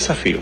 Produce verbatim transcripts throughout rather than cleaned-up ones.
desafío.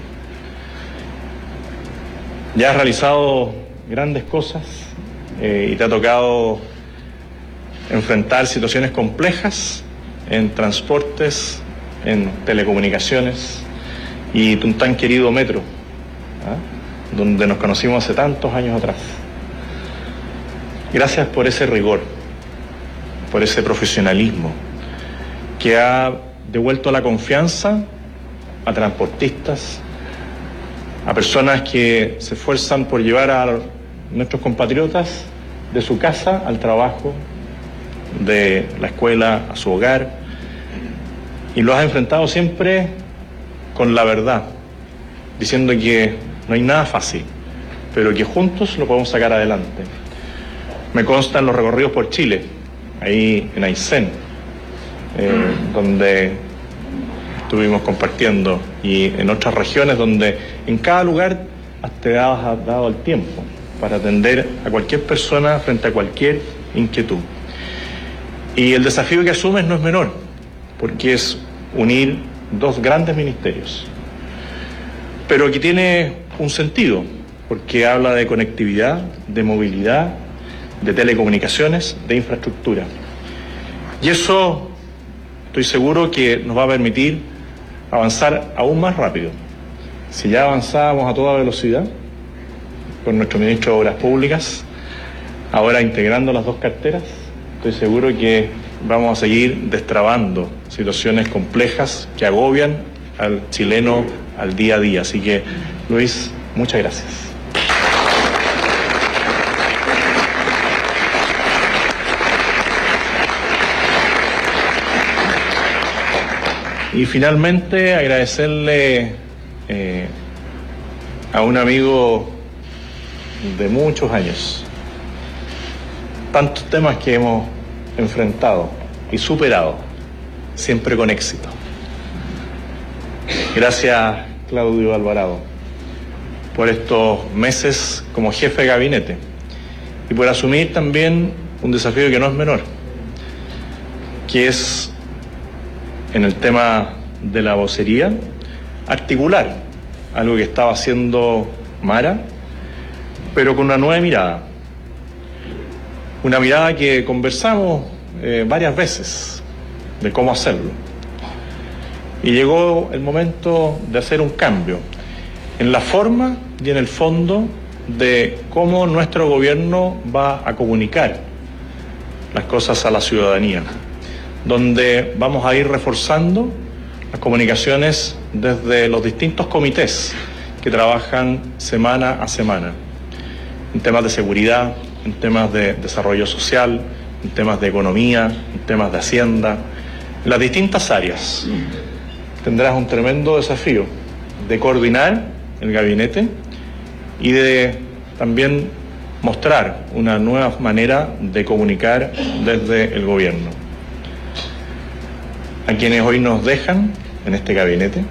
Ya has realizado grandes cosas eh, y te ha tocado enfrentar situaciones complejas en transportes, en telecomunicaciones y un tan querido metro, ¿ah? donde nos conocimos hace tantos años atrás. Gracias por ese rigor, por ese profesionalismo que ha devuelto la confianza a transportistas, a personas que se esfuerzan por llevar a nuestros compatriotas de su casa al trabajo, de la escuela a su hogar, y lo has enfrentado siempre con la verdad, diciendo que no hay nada fácil, pero que juntos lo podemos sacar adelante. Me constan los recorridos por Chile, ahí en Aysén, eh, donde estuvimos compartiendo, y en otras regiones donde en cada lugar te has dado el tiempo para atender a cualquier persona frente a cualquier inquietud. Y el desafío que asumes no es menor, porque es unir dos grandes ministerios, pero que tiene un sentido, porque habla de conectividad, de movilidad, de telecomunicaciones, de infraestructura. Y eso estoy seguro que nos va a permitir avanzar aún más rápido. Si ya avanzábamos a toda velocidad con nuestro ministro de Obras Públicas, ahora integrando las dos carteras, estoy seguro que vamos a seguir destrabando situaciones complejas que agobian al chileno al día a día. Así que, Luis, muchas gracias. Y finalmente agradecerle eh, a un amigo de muchos años, tantos temas que hemos enfrentado y superado, siempre con éxito. Gracias, Claudio Alvarado, por estos meses como jefe de gabinete y por asumir también un desafío que no es menor, que es, en el tema de la vocería, articular algo que estaba haciendo Mara, pero con una nueva mirada. Una mirada que conversamos eh, varias veces de cómo hacerlo. Y llegó el momento de hacer un cambio en la forma y en el fondo de cómo nuestro gobierno va a comunicar las cosas a la ciudadanía, donde vamos a ir reforzando las comunicaciones desde los distintos comités que trabajan semana a semana, en temas de seguridad, en temas de desarrollo social, en temas de economía, en temas de hacienda, en las distintas áreas. Tendrás un tremendo desafío de coordinar el gabinete y de también mostrar una nueva manera de comunicar desde el gobierno. A quienes hoy nos dejan en este gabinete,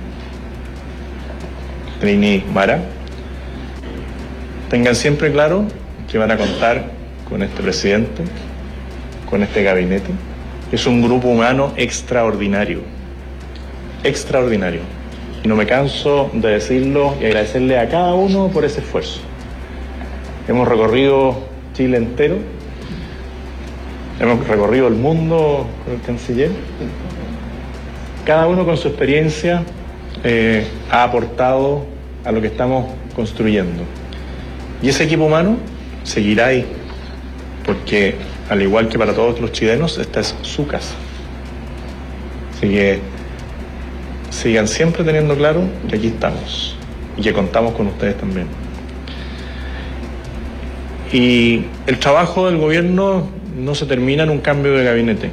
Trini, Mara, tengan siempre claro que van a contar con este presidente, con este gabinete, que es un grupo humano extraordinario, extraordinario. Y no me canso de decirlo y agradecerle a cada uno por ese esfuerzo. Hemos recorrido Chile entero, hemos recorrido el mundo con el canciller. Cada uno con su experiencia eh, ha aportado a lo que estamos construyendo. Y ese equipo humano seguirá ahí, porque al igual que para todos los chilenos, esta es su casa. Así que sigan siempre teniendo claro que aquí estamos y que contamos con ustedes también. Y el trabajo del gobierno no se termina en un cambio de gabinete.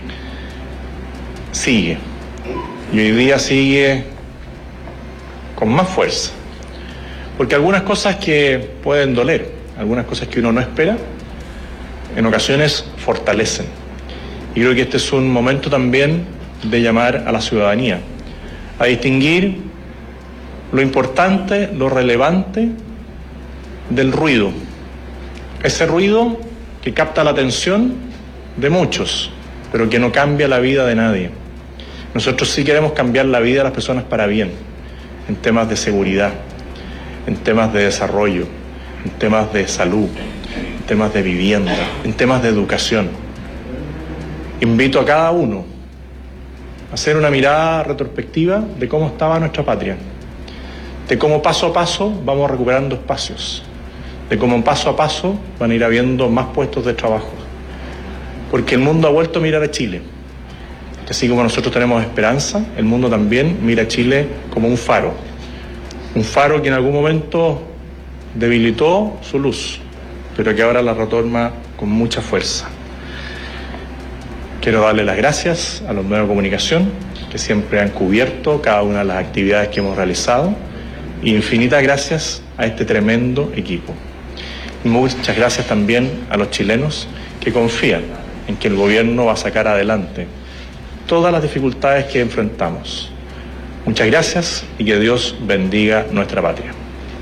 Sigue. Y hoy día sigue con más fuerza. Porque algunas cosas que pueden doler, algunas cosas que uno no espera, en ocasiones fortalecen. Y creo que este es un momento también de llamar a la ciudadanía a distinguir lo importante, lo relevante del ruido. Ese ruido que capta la atención de muchos, pero que no cambia la vida de nadie. Nosotros sí queremos cambiar la vida de las personas para bien. en temas de seguridad, en temas de desarrollo, en temas de salud, en temas de vivienda, en temas de educación. Invito a cada uno a hacer una mirada retrospectiva de cómo estaba nuestra patria, de cómo paso a paso vamos recuperando espacios, de cómo paso a paso van a ir habiendo más puestos de trabajo, porque el mundo ha vuelto a mirar a Chile. Y así como nosotros tenemos esperanza, el mundo también mira a Chile como un faro, un faro que en algún momento debilitó su luz, pero que ahora la retoma con mucha fuerza. Quiero darle las gracias a los medios de comunicación que siempre han cubierto cada una de las actividades que hemos realizado, y infinitas gracias a este tremendo equipo. Y muchas gracias también a los chilenos que confían en que el gobierno va a sacar adelante todas las dificultades que enfrentamos. Muchas gracias y que Dios bendiga nuestra patria.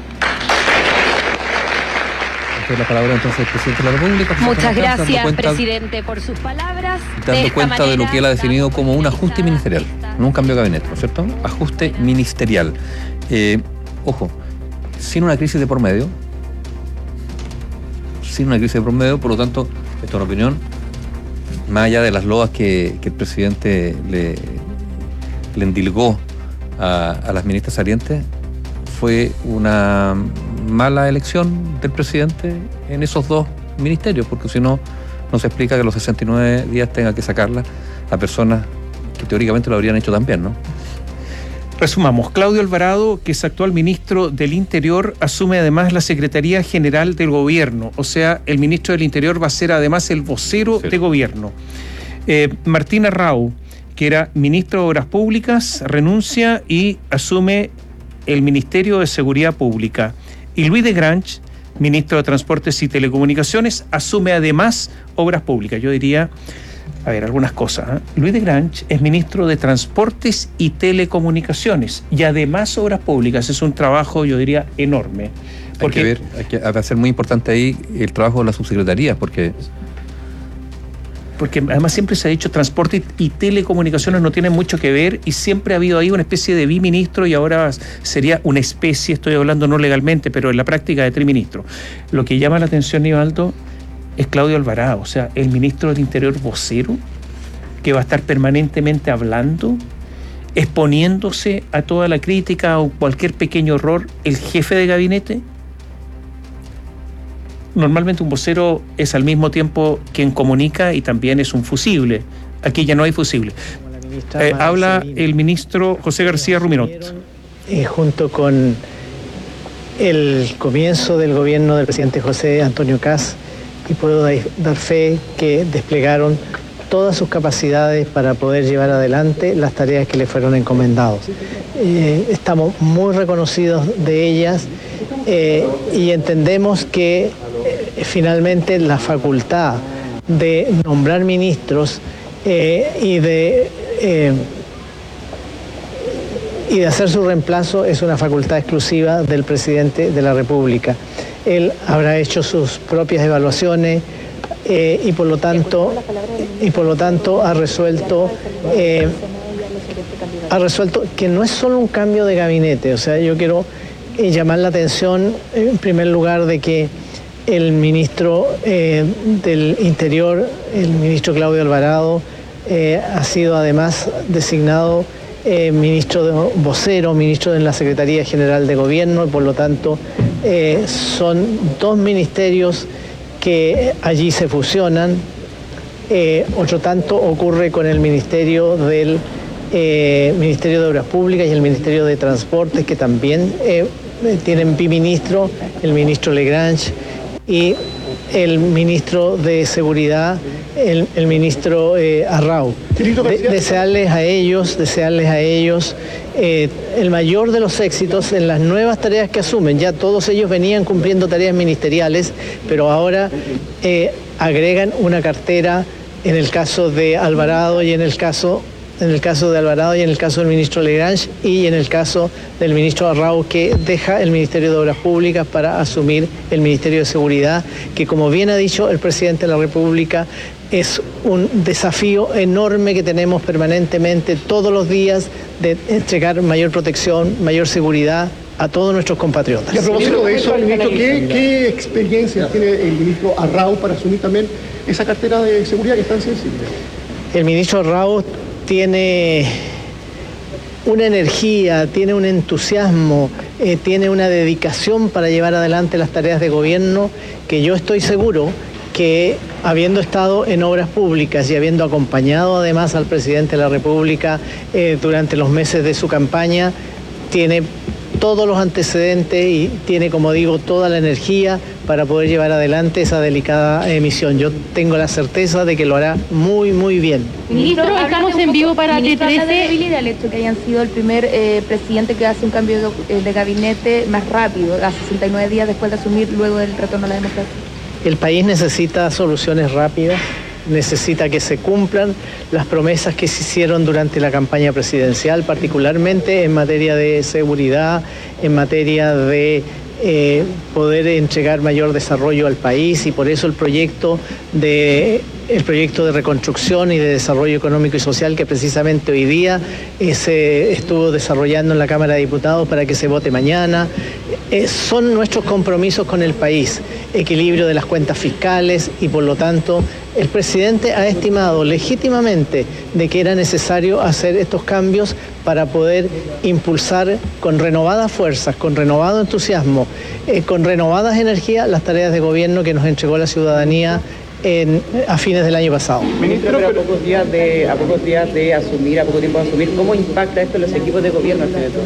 La palabra entonces del presidente de la República. Muchas gracias, cuenta, presidente, por sus palabras. Dando de cuenta manera, de lo que él ha definido como un ajuste ministerial, no un cambio de gabinete, ¿no es cierto? Ajuste ministerial. Eh, ojo, sin una crisis de por medio, sin una crisis de por medio, por lo tanto, esto es una opinión, más allá de las loas que, que el presidente le, le endilgó a, a las ministras salientes, fue una mala elección del presidente en esos dos ministerios, porque si no, no se explica que a los sesenta y nueve días tenga que sacarla a personas que teóricamente lo habrían hecho también, ¿no? Resumamos, Claudio Alvarado, que es actual ministro del Interior, asume además la Secretaría General del Gobierno, o sea, el ministro del Interior va a ser además el vocero sí. de gobierno. Eh, Martín Arrau, que era ministro de Obras Públicas, renuncia y asume el Ministerio de Seguridad Pública. Y Luis de Grange, ministro de Transportes y Telecomunicaciones, asume además Obras Públicas. Yo diría, a ver, algunas cosas. ¿eh? Luis de Grange es ministro de Transportes y Telecomunicaciones y además Obras Públicas. Es un trabajo, yo diría, enorme. Porque, hay que ver, hay que va a ser muy importante ahí el trabajo de la subsecretaría, porque... porque además siempre se ha dicho transporte y telecomunicaciones no tienen mucho que ver y siempre ha habido ahí una especie de biministro y ahora sería una especie, estoy hablando no legalmente, pero en la práctica de triministro. Lo que llama la atención, Nivaldo, es Claudio Alvarado, o sea, el ministro del Interior vocero, que va a estar permanentemente hablando, exponiéndose a toda la crítica o cualquier pequeño error, el jefe de gabinete. Normalmente un vocero es al mismo tiempo quien comunica y también es un fusible. Aquí ya no hay fusible. Eh, habla el ministro José García Ruminot. Eh, junto con el comienzo del gobierno del presidente José Antonio Kast, y puedo dar fe que desplegaron todas sus capacidades para poder llevar adelante las tareas que le fueron encomendadas. Eh, estamos muy reconocidos de ellas eh, y entendemos que eh, finalmente la facultad de nombrar ministros eh, y de eh, y de hacer su reemplazo es una facultad exclusiva del presidente de la República. Él habrá hecho sus propias evaluaciones eh, y por lo tanto y por lo tanto ha resuelto eh, ha resuelto que no es solo un cambio de gabinete. O sea, yo quiero eh, llamar la atención en primer lugar de que el ministro eh, del Interior, el ministro Claudio Alvarado, eh, ha sido además designado Eh, ministro de, vocero, ministro de la Secretaría General de Gobierno, y por lo tanto eh, son dos ministerios que allí se fusionan. Eh, otro tanto ocurre con el Ministerio del eh, Ministerio de Obras Públicas y el Ministerio de Transportes, que también eh, tienen biministro, el ministro Legrange, y el ministro de Seguridad, el, el ministro eh, Arrau. De, desearles a ellos, desearles a ellos eh, el mayor de los éxitos en las nuevas tareas que asumen. Ya todos ellos venían cumpliendo tareas ministeriales, pero ahora eh, agregan una cartera en el caso de Alvarado y en el caso en el caso de Alvarado y en el caso del ministro Legrange y en el caso del ministro Arrau, que deja el Ministerio de Obras Públicas para asumir el Ministerio de Seguridad, que como bien ha dicho el presidente de la República, es un desafío enorme que tenemos permanentemente todos los días de entregar mayor protección, mayor seguridad a todos nuestros compatriotas. Y a propósito de eso, ministro, ¿qué, qué experiencia tiene el ministro Arrau para asumir también esa cartera de seguridad que es tan sensible? El ministro Arrau tiene una energía, tiene un entusiasmo, eh, tiene una dedicación para llevar adelante las tareas de gobierno que yo estoy seguro que, habiendo estado en obras públicas y habiendo acompañado además al presidente de la República eh, durante los meses de su campaña, tiene todos los antecedentes y tiene, como digo, toda la energía para poder llevar adelante esa delicada eh, misión. Yo tengo la certeza de que lo hará muy, muy bien. Ministro, estamos en vivo para T trece. ¿De debilidad el hecho que hayan sido el primer eh, presidente que hace un cambio de, de gabinete más rápido, a sesenta y nueve días después de asumir, luego del retorno a la democracia? El país necesita soluciones rápidas, necesita que se cumplan las promesas que se hicieron durante la campaña presidencial, particularmente en materia de seguridad, en materia de eh, poder entregar mayor desarrollo al país, y por eso el proyecto de el proyecto de reconstrucción y de desarrollo económico y social que precisamente hoy día eh, se estuvo desarrollando en la Cámara de Diputados para que se vote mañana. Eh, son nuestros compromisos con el país, equilibrio de las cuentas fiscales, y por lo tanto el presidente ha estimado legítimamente de que era necesario hacer estos cambios para poder impulsar con renovadas fuerzas, con renovado entusiasmo, eh, con renovadas energías las tareas de gobierno que nos entregó la ciudadanía En, a fines del año pasado. Ministro, pero a pocos días de a pocos días de asumir, a poco tiempo de asumir, ¿cómo impacta esto en los equipos de gobierno al final?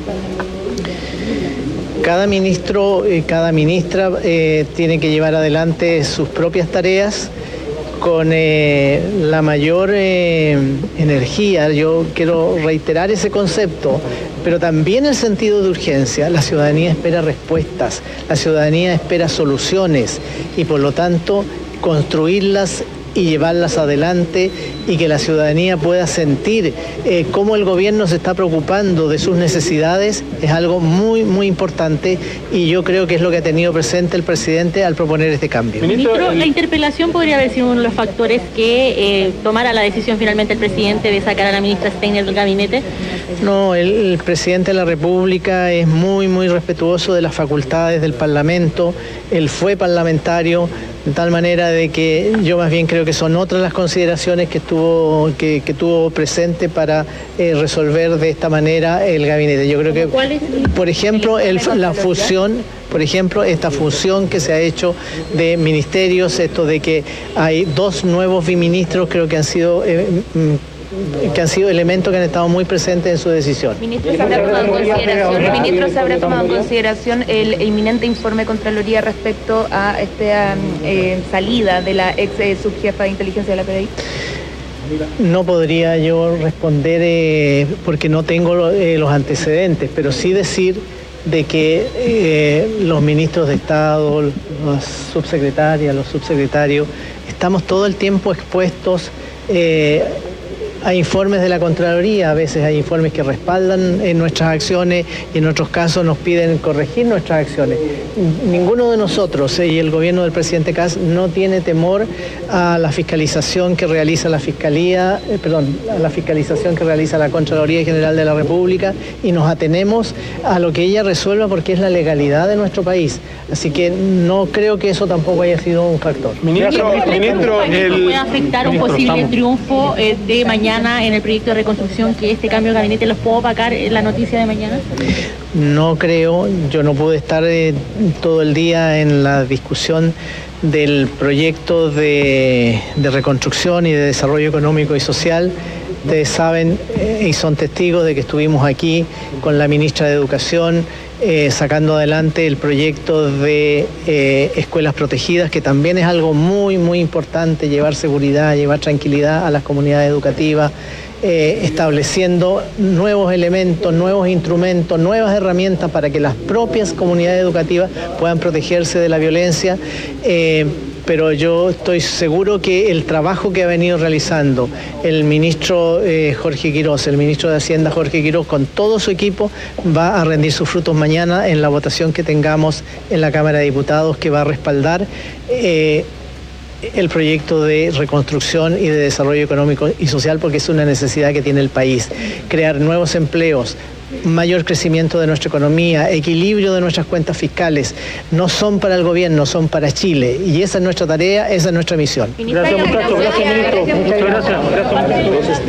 Cada ministro, eh, cada ministra eh, tiene que llevar adelante sus propias tareas con eh, la mayor eh, energía. Yo quiero reiterar ese concepto, pero también el sentido de urgencia. La ciudadanía espera respuestas, la ciudadanía espera soluciones, y por lo tanto construirlas y llevarlas adelante, y que la ciudadanía pueda sentir eh, cómo el gobierno se está preocupando de sus necesidades, es algo muy, muy importante, y yo creo que es lo que ha tenido presente el presidente al proponer este cambio. Ministro, la interpelación podría haber sido uno de los factores que eh, tomara la decisión finalmente el presidente de sacar a la ministra Steiner del gabinete. No, el, el presidente de la República es muy, muy respetuoso de las facultades del Parlamento. Él fue parlamentario, de tal manera de que yo más bien creo que son otras las consideraciones que estuvo que, que tuvo presente para eh, resolver de esta manera el gabinete. Yo creo que, por ejemplo, el, la fusión, por ejemplo, esta fusión que se ha hecho de ministerios, esto de que hay dos nuevos biministros, creo que han sido eh, que han sido elementos que han estado muy presentes en su decisión. Ministro, ¿se habrá tomado en consideración, el ministro se habrá tomado en consideración el inminente informe de Contraloría respecto a esta eh, salida de la ex eh, subjefa de inteligencia de la P D I? No podría yo responder eh, porque no tengo eh, los antecedentes, pero sí decir de que eh, los ministros de Estado, las subsecretarias, los subsecretarios, estamos todo el tiempo expuestos eh, Hay informes de la Contraloría, a veces hay informes que respaldan en nuestras acciones y en otros casos nos piden corregir nuestras acciones. Ninguno de nosotros eh, y el gobierno del presidente Kast no tiene temor a la fiscalización que realiza la Fiscalía, eh, perdón, a la fiscalización que realiza la Contraloría General de la República, y nos atenemos a lo que ella resuelva porque es la legalidad de nuestro país. Así que no creo que eso tampoco haya sido un factor. Ministro, ministro, el... ¿puede afectar un posible triunfo eh, de mañana en el proyecto de reconstrucción, que este cambio de gabinete los puedo opacar en la noticia de mañana? No creo, yo no pude estar eh, todo el día en la discusión del proyecto de, de reconstrucción y de desarrollo económico y social. Ustedes saben eh, y son testigos de que estuvimos aquí con la ministra de Educación eh, sacando adelante el proyecto de eh, escuelas protegidas, que también es algo muy, muy importante, llevar seguridad, llevar tranquilidad a las comunidades educativas, eh, estableciendo nuevos elementos, nuevos instrumentos, nuevas herramientas para que las propias comunidades educativas puedan protegerse de la violencia. Eh, pero yo estoy seguro que el trabajo que ha venido realizando el ministro eh, Jorge Quiroz, el ministro de Hacienda Jorge Quiroz, con todo su equipo, va a rendir sus frutos mañana en la votación que tengamos en la Cámara de Diputados, que va a respaldar eh, el proyecto de reconstrucción y de desarrollo económico y social, porque es una necesidad que tiene el país. Crear nuevos empleos, mayor crecimiento de nuestra economía, equilibrio de nuestras cuentas fiscales, no son para el gobierno, son para Chile. Y esa es nuestra tarea, esa es nuestra misión. Gracias, muchachos. Gracias, ministro. Muchas gracias.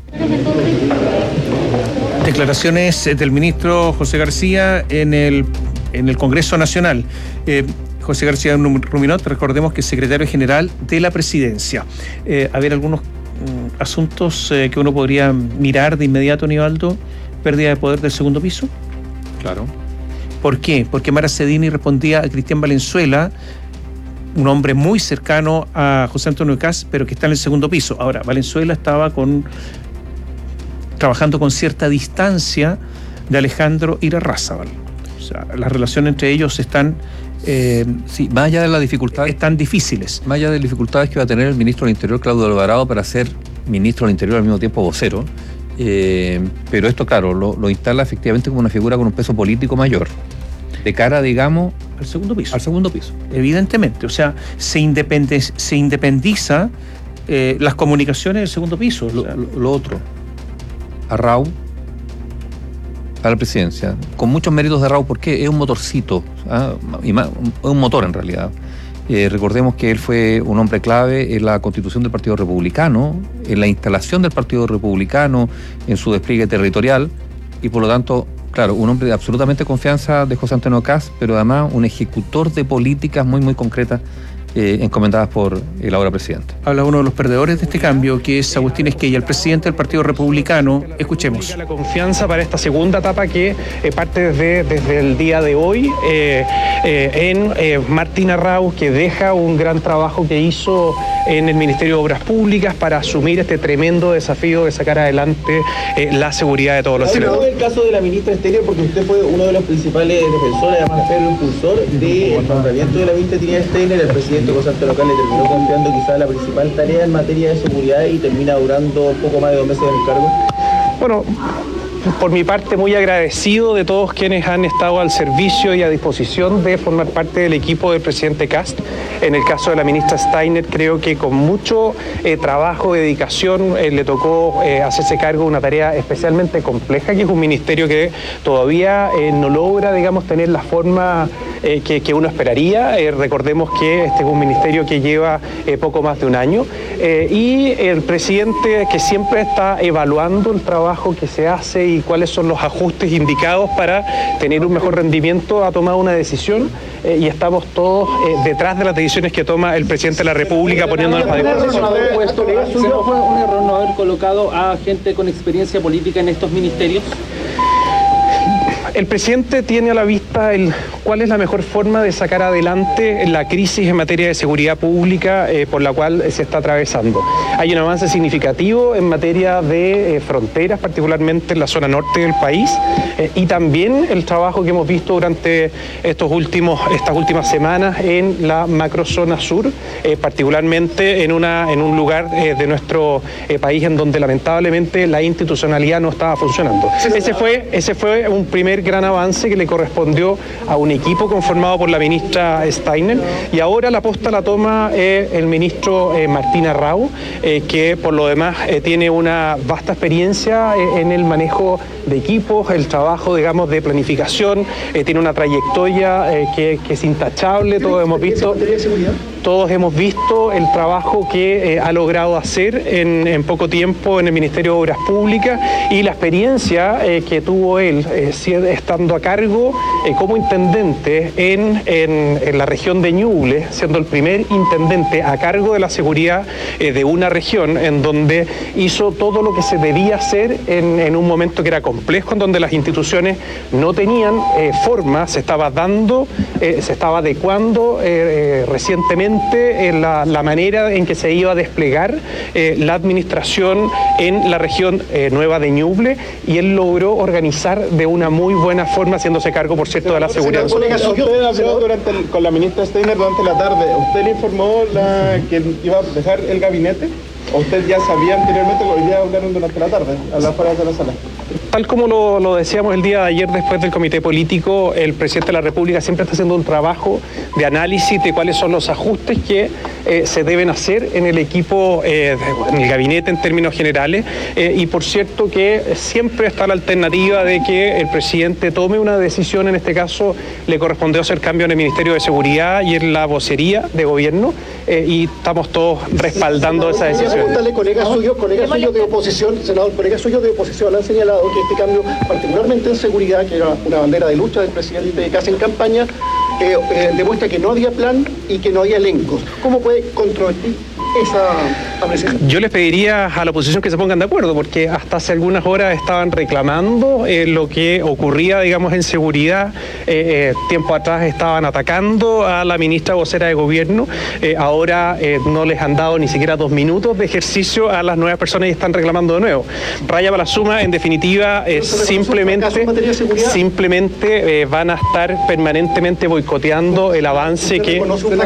Declaraciones del ministro José García en el, en el Congreso Nacional. Eh, José García Ruminot, recordemos que es secretario general de la Presidencia. Eh, a ver, algunos mm, asuntos eh, que uno podría mirar de inmediato, Nivaldo. Pérdida de poder del segundo piso. Claro. ¿Por qué? Porque Mara Cedini respondía a Cristian Valenzuela, un hombre muy cercano a José Antonio Kast, pero que está en el segundo piso. Ahora, Valenzuela estaba con trabajando con cierta distancia de Alejandro Irarrázaval. O sea, las relaciones entre ellos están Eh, sí, más allá de las dificultades, están difíciles. Más allá de las dificultades que va a tener el ministro del Interior, Claudio Alvarado, para ser ministro del Interior al mismo tiempo vocero, eh, pero esto, claro, lo, lo instala efectivamente como una figura con un peso político mayor, de cara, digamos, al segundo piso. Al segundo piso. Evidentemente, o sea, se, independe, se independiza eh, las comunicaciones del segundo piso. Lo, o sea. lo, lo otro, Arrau a la presidencia, con muchos méritos de Arrau, porque es un motorcito, ¿ah? y más, un motor en realidad. Eh, recordemos que él fue un hombre clave en la constitución del Partido Republicano, en la instalación del Partido Republicano, en su despliegue territorial, y por lo tanto, claro, un hombre de absolutamente confianza de José Antonio Kast, pero además un ejecutor de políticas muy, muy concretas eh, encomendadas por el ahora presidente. Habla uno de los perdedores de este cambio, que es Agustín Esquella, el presidente del Partido Republicano. Escuchemos. La confianza para esta segunda etapa que eh, parte desde, desde el día de hoy eh, eh, en eh, Martín Arrau, que deja un gran trabajo que hizo en el Ministerio de Obras Públicas para asumir este tremendo desafío de sacar adelante eh, la seguridad de todos los chilenos. ¿Cómo es el caso de la ministra Exterior? Porque usted fue uno de los principales defensores, además fue el impulsor del nombramiento de la ministra Trinidad Steiner. El presidente José Antonio Kast le terminó confiando quizás la principal tarea en materia de seguridad y termina durando poco más de dos meses en el cargo. Bueno, por mi parte, muy agradecido de todos quienes han estado al servicio y a disposición de formar parte del equipo del presidente Kast. En el caso de la ministra Steiner, creo que con mucho eh, trabajo, dedicación, eh, le tocó eh, hacerse cargo de una tarea especialmente compleja, que es un ministerio que todavía eh, no logra, digamos, tener la forma eh, que, que uno esperaría. Eh, recordemos que este es un ministerio que lleva eh, poco más de un año eh, y el presidente, que siempre está evaluando el trabajo que se hace y cuáles son los ajustes indicados para tener un mejor rendimiento, ha tomado una decisión eh, y estamos todos eh, detrás de las decisiones que toma el presidente de la República poniéndonos a disposición. ¿No fue un error no haber colocado a gente con experiencia política en estos ministerios? El presidente tiene a la vista el, cuál es la mejor forma de sacar adelante la crisis en materia de seguridad pública eh, por la cual se está atravesando. Hay un avance significativo en materia de eh, fronteras, particularmente en la zona norte del país, eh, y también el trabajo que hemos visto durante estos últimos, estas últimas semanas en la macrozona sur, eh, particularmente en, una, en un lugar eh, de nuestro eh, país en donde lamentablemente la institucionalidad no estaba funcionando. Ese fue, ese fue un primer gran avance que le correspondió a un equipo conformado por la ministra Steiner, y ahora la posta la toma eh, el ministro eh, Martín Arrau, eh, que por lo demás eh, tiene una vasta experiencia eh, en el manejo de equipos, el trabajo, digamos, de planificación, eh, tiene una trayectoria eh, que, que es intachable. Todos hemos visto Todos hemos visto el trabajo que eh, ha logrado hacer en, en poco tiempo en el Ministerio de Obras Públicas y la experiencia eh, que tuvo él eh, estando a cargo eh, como intendente en, en, en la región de Ñuble, siendo el primer intendente a cargo de la seguridad eh, de una región en donde hizo todo lo que se debía hacer en, en un momento que era complejo, en donde las instituciones no tenían eh, forma, se estaba dando, eh, se estaba adecuando eh, eh, recientemente en la, la manera en que se iba a desplegar eh, la administración en la región eh, nueva de Ñuble, y él logró organizar de una muy buena forma, haciéndose cargo, por cierto, de la seguridad. Usted habló durante el, con la ministra Steiner durante la tarde. ¿Usted le informó la, que iba a dejar el gabinete? ¿O usted ya sabía anteriormente que hoy día hablaron durante la tarde, a las afueras de la sala? tal como lo, lo decíamos el día de ayer después del comité político, el presidente de la República siempre está haciendo un trabajo de análisis de cuáles son los ajustes que eh, se deben hacer en el equipo, eh, en el gabinete en términos generales, eh, y por cierto que siempre está la alternativa de que el presidente tome una decisión. En este caso le correspondió hacer cambio en el Ministerio de Seguridad y en la vocería de gobierno, eh, y estamos todos respaldando esa decisión. Preguntarle, colegas suyos, colegas suyos de oposición, senador, colegas suyos de oposición han señalado que este cambio, particularmente en seguridad, que era una bandera de lucha del presidente casi en campaña, eh, eh, demuestra que no había plan y que no había elencos. ¿Cómo puede controvertir esa apreciación? Yo les pediría a la oposición que se pongan de acuerdo, porque hasta hace algunas horas estaban reclamando eh, lo que ocurría, digamos, en seguridad. Eh, eh, tiempo atrás estaban atacando a la ministra vocera de gobierno. Eh, ahora eh, no les han dado ni siquiera dos minutos de ejercicio a las nuevas personas y están reclamando de nuevo. Raya para la suma, en definitiva, eh, simplemente, simplemente eh, van a estar permanentemente boicoteando el avance que...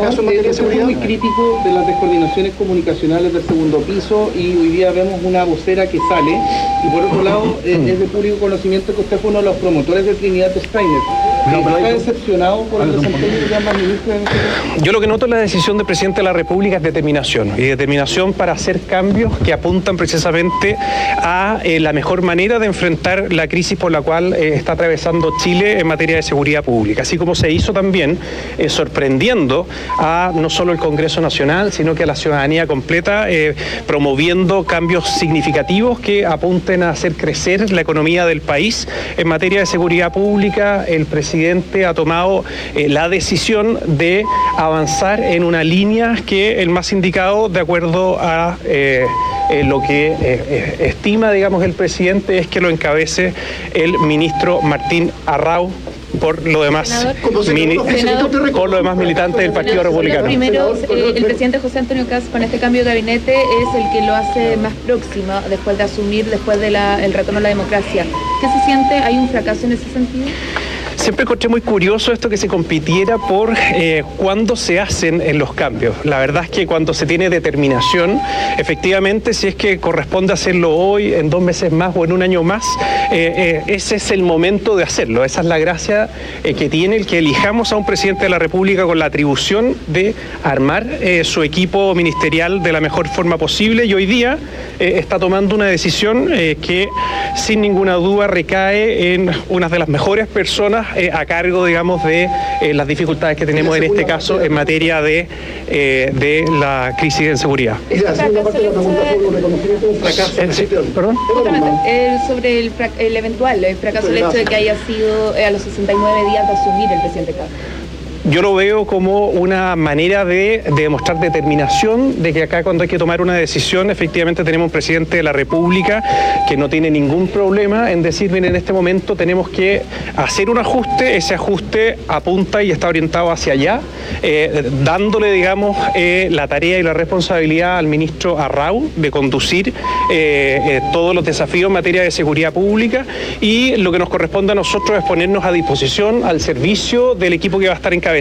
Es muy crítico de las descoordinaciones comunicacionales del segundo piso, y hoy día vemos una vocera que sale, y por otro lado eh, es de público conocimiento que usted fue uno de los promotores de Trinidad Steiner. ¿Está decepcionado por el desempeño de ambas ministras? Yo lo que noto en la decisión del presidente de la República es determinación, y determinación para hacer cambios que apuntan precisamente a eh, la mejor manera de enfrentar la crisis por la cual eh, está atravesando Chile en materia de seguridad pública, así como se hizo también eh, sorprendiendo a no solo el Congreso Nacional, sino que a la ciudadanía completa, eh, promoviendo cambios significativos que apunten a hacer crecer la economía del país. En materia de seguridad pública, el presidente ha tomado eh, la decisión de avanzar en una línea que el más indicado, de acuerdo a eh, eh, lo que eh, eh, estima, digamos, el presidente, es que lo encabece el ministro Martín Arrau, por lo demás, mini, por lo demás militantes del Partido Republicano. Primero, eh, el presidente José Antonio Kast, con este cambio de gabinete, es el que lo hace más próximo después de asumir, después del retorno a la democracia. ¿Qué se siente? ¿Hay un fracaso en ese sentido? Siempre encontré muy curioso esto que se compitiera por eh, cuándo se hacen en los cambios. La verdad es que cuando se tiene determinación, efectivamente, si es que corresponde hacerlo hoy, en dos meses más o en un año más, eh, eh, ese es el momento de hacerlo. Esa es la gracia eh, que tiene el que elijamos a un presidente de la República con la atribución de armar eh, su equipo ministerial de la mejor forma posible, y hoy día eh, está tomando una decisión eh, que sin ninguna duda recae en una de las mejores personas Eh, a cargo, digamos, de eh, las dificultades que tenemos en este caso en materia de, eh, de la crisis en seguridad. Y la segunda parte de la pregunta sobre un reconocimiento de un fracaso. Eh, sí, ¿Perdón? Eh, sobre el, el eventual, el fracaso, el hecho de que haya sido eh, a los sesenta y nueve días de asumir el presidente Kast. Yo lo veo como una manera de, de demostrar determinación, de que acá cuando hay que tomar una decisión, efectivamente tenemos un presidente de la República que no tiene ningún problema en decir, bien, en este momento tenemos que hacer un ajuste, ese ajuste apunta y está orientado hacia allá, eh, dándole, digamos, eh, la tarea y la responsabilidad al ministro Arrau de conducir eh, eh, todos los desafíos en materia de seguridad pública, y lo que nos corresponde a nosotros es ponernos a disposición, al servicio del equipo que va a estar encabezando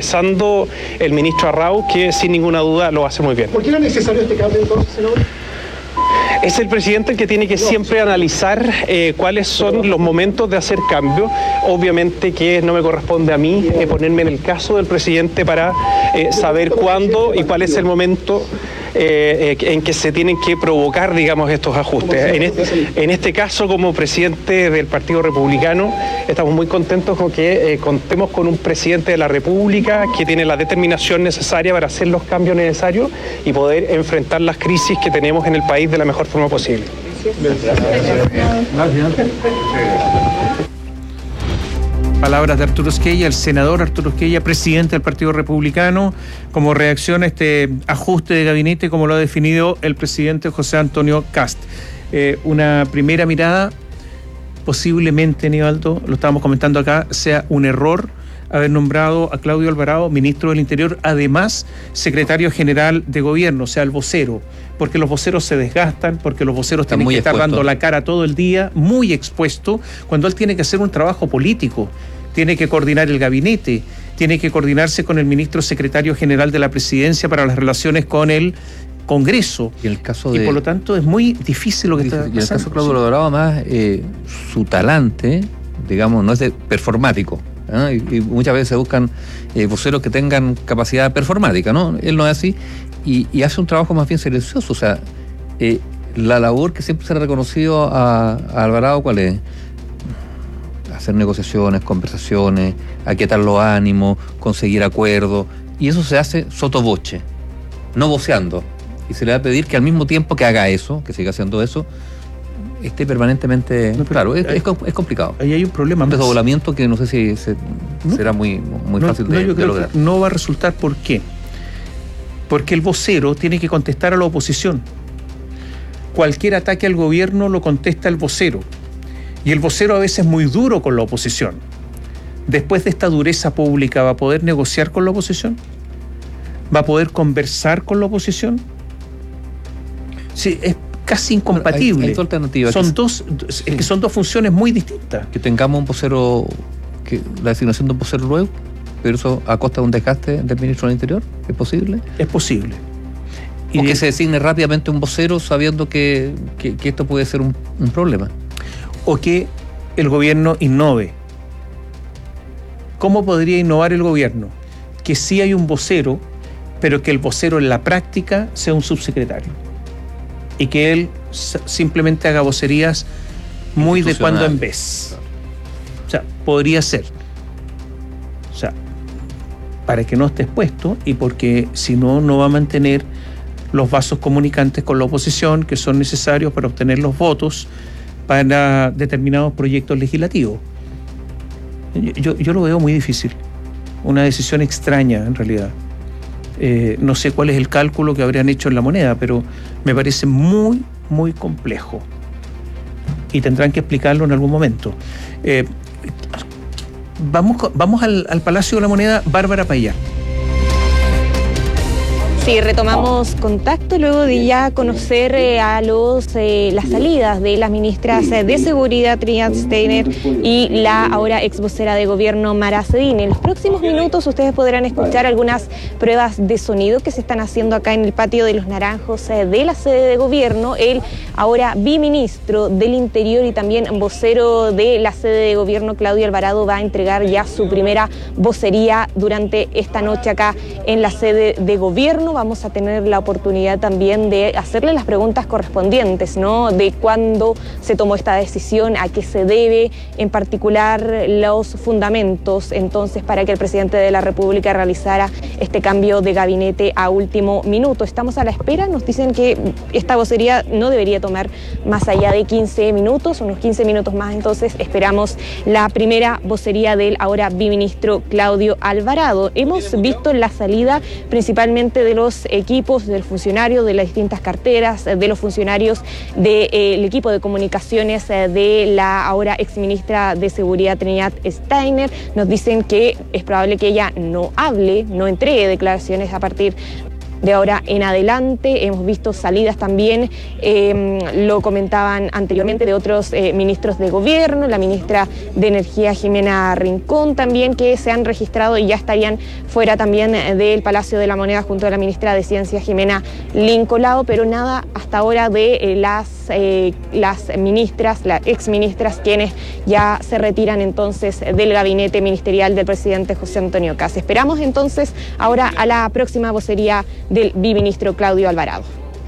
el ministro Arrau, que sin ninguna duda lo hace muy bien. ¿Por qué era necesario este cambio entonces, senador? Es el presidente el que tiene que siempre analizar eh, cuáles son los momentos de hacer cambios. Obviamente que no me corresponde a mí eh, ponerme en el caso del presidente para eh, saber cuándo y cuál es el momento Eh, eh, en que se tienen que provocar, digamos, estos ajustes. En este, en este caso, como presidente del Partido Republicano, estamos muy contentos con que eh, contemos con un presidente de la República que tiene la determinación necesaria para hacer los cambios necesarios y poder enfrentar las crisis que tenemos en el país de la mejor forma posible. Gracias. Palabras de Arturo Esquella, el senador Arturo Esquella, presidente del Partido Republicano, como reacción a este ajuste de gabinete, como lo ha definido el presidente José Antonio Kast. Eh, una primera mirada, posiblemente, Nivaldo, lo estábamos comentando acá, sea un error haber nombrado a Claudio Alvarado ministro del Interior, además secretario general de gobierno, o sea, el vocero, porque los voceros se desgastan, porque los voceros tienen que estar dando la cara todo el día, muy expuesto, cuando él tiene que hacer un trabajo político, tiene que coordinar el gabinete, tiene que coordinarse con el ministro secretario general de la presidencia para las relaciones con el Congreso. Y, el caso de, y por lo tanto es muy difícil lo que está pasando. Y en el caso de Claudio Alvarado, además, eh, su talante, digamos, no es de performático. ¿eh? Y, y muchas veces se buscan eh, voceros que tengan capacidad performática, ¿no? Él no es así. Y, y hace un trabajo más bien silencioso. O sea, eh, la labor que siempre se le ha reconocido a, a Alvarado, ¿cuál es? Hacer negociaciones, conversaciones, aquietar los ánimos, conseguir acuerdos. Y eso se hace sotovoce, no voceando. Y se le va a pedir que al mismo tiempo que haga eso, que siga haciendo eso, esté permanentemente... No, claro, es, es, es complicado. Ahí hay un problema. Un desdoblamiento que no sé si se, no, será muy, muy no, fácil no, de, yo de creo lograr. Que no va a resultar. ¿Por qué? Porque el vocero tiene que contestar a la oposición. Cualquier ataque al gobierno lo contesta el vocero. Y el vocero a veces es muy duro con la oposición. Después de esta dureza pública, ¿va a poder negociar con la oposición? ¿Va a poder conversar con la oposición? Sí, es casi incompatible. Hay, hay alternativas. Son dos, es que son dos funciones muy distintas. Que tengamos un vocero, que la designación de un vocero luego, pero eso a costa de un desgaste del ministro del Interior, ¿es posible? Es posible. O y que se designe rápidamente un vocero sabiendo que, que, que esto puede ser un, un problema. O que el gobierno innove. ¿Cómo podría innovar el gobierno? Que sí hay un vocero, pero que el vocero en la práctica sea un subsecretario. Y que él simplemente haga vocerías muy de cuando en vez. O sea, podría ser. O sea, para que no esté expuesto y porque si no, no va a mantener los vasos comunicantes con la oposición que son necesarios para obtener los votos para determinados proyectos legislativos. Yo, yo lo veo muy difícil. Una decisión extraña, en realidad. Eh, no sé cuál es el cálculo que habrían hecho en la moneda, pero me parece muy, muy complejo. Y tendrán que explicarlo en algún momento. Eh, vamos vamos al, al Palacio de la Moneda, Bárbara Payá. Sí, retomamos contacto luego de ya conocer eh, a los eh, las salidas de las ministras eh, de Seguridad, Trinidad Steiner, y la ahora ex vocera de gobierno, Mara Cedín. En los próximos minutos ustedes podrán escuchar algunas pruebas de sonido que se están haciendo acá en el patio de los Naranjos eh, de la sede de gobierno. El ahora biministro del Interior y también vocero de la sede de gobierno, Claudio Alvarado, va a entregar ya su primera vocería durante esta noche acá en la sede de gobierno. Vamos a tener la oportunidad también de hacerle las preguntas correspondientes, ¿no? De cuándo se tomó esta decisión, a qué se debe, en particular los fundamentos, entonces, para que el presidente de la República realizara este cambio de gabinete a último minuto. Estamos a la espera, nos dicen que esta vocería no debería tomar más allá de quince minutos, unos quince minutos más, entonces esperamos la primera vocería del ahora biministro Claudio Alvarado. Hemos visto la salida principalmente de los los equipos del funcionario de las distintas carteras, de los funcionarios del de, eh, equipo de comunicaciones eh, de la ahora exministra de Seguridad, Trinidad Steiner. Nos dicen que es probable que ella no hable, no entregue declaraciones a partir de ahora en adelante. Hemos visto salidas también, eh, lo comentaban anteriormente, de otros eh, ministros de gobierno, la ministra de Energía, Jimena Rincón, también, que se han registrado y ya estarían fuera también del Palacio de la Moneda junto a la ministra de Ciencia, Jimena Lincolao, pero nada hasta ahora de eh, las, eh, las ministras, las exministras, quienes ya se retiran entonces del gabinete ministerial del presidente José Antonio Kast. Esperamos entonces ahora a la próxima vocería del biministro Claudio Alvarado.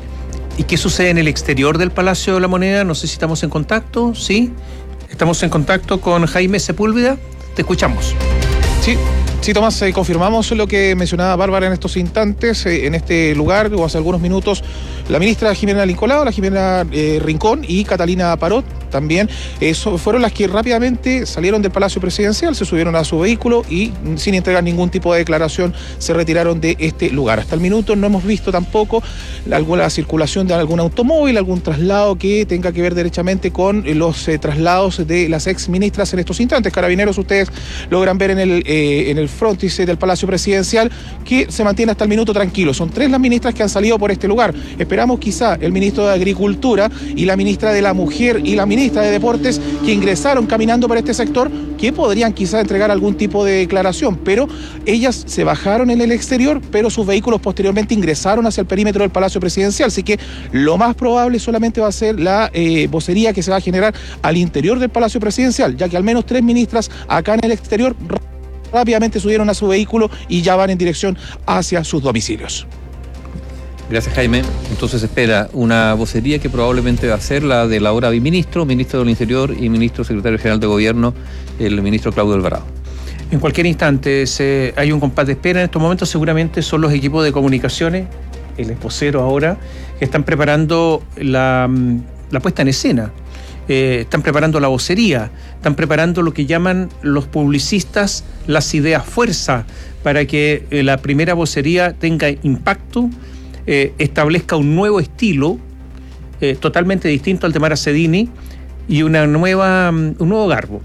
¿Y qué sucede en el exterior del Palacio de la Moneda? No sé si estamos en contacto, ¿sí? Estamos en contacto con Jaime Sepúlveda. Te escuchamos. Sí. Sí, Tomás, eh, confirmamos lo que mencionaba Bárbara en estos instantes. Eh, en este lugar, o hace algunos minutos, la ministra Jimena Lincolao, la Jimena eh, Rincón y Catalina Parot también eh, so, fueron las que rápidamente salieron del Palacio Presidencial, se subieron a su vehículo y, sin entregar ningún tipo de declaración, se retiraron de este lugar. Hasta el minuto no hemos visto tampoco alguna circulación de algún automóvil, algún traslado que tenga que ver derechamente con los eh, traslados de las ex ministras en estos instantes. Carabineros, ustedes logran ver en el, eh, en el frontis del Palacio Presidencial que se mantiene hasta el minuto tranquilo. Son tres las ministras que han salido por este lugar. Esperamos quizá el ministro de Agricultura y la ministra de la Mujer y la ministra ministra de Deportes, que ingresaron caminando para este sector, que podrían quizás entregar algún tipo de declaración, pero ellas se bajaron en el exterior, pero sus vehículos posteriormente ingresaron hacia el perímetro del Palacio Presidencial, así que lo más probable solamente va a ser la eh, vocería que se va a generar al interior del Palacio Presidencial, ya que al menos tres ministras acá en el exterior rápidamente subieron a su vehículo y ya van en dirección hacia sus domicilios. Gracias, Jaime. Entonces espera una vocería que probablemente va a ser la del ahora biministro, ministro del Interior y ministro secretario general de Gobierno, el ministro Claudio Alvarado. En cualquier instante se, hay un compás de espera. En estos momentos seguramente son los equipos de comunicaciones, el vocero ahora, que están preparando la, la puesta en escena. Eh, están preparando la vocería, están preparando lo que llaman los publicistas las ideas fuerza, para que eh, la primera vocería tenga impacto, eh, establezca un nuevo estilo eh, totalmente distinto al de Mara Cedini y una nueva, un nuevo garbo,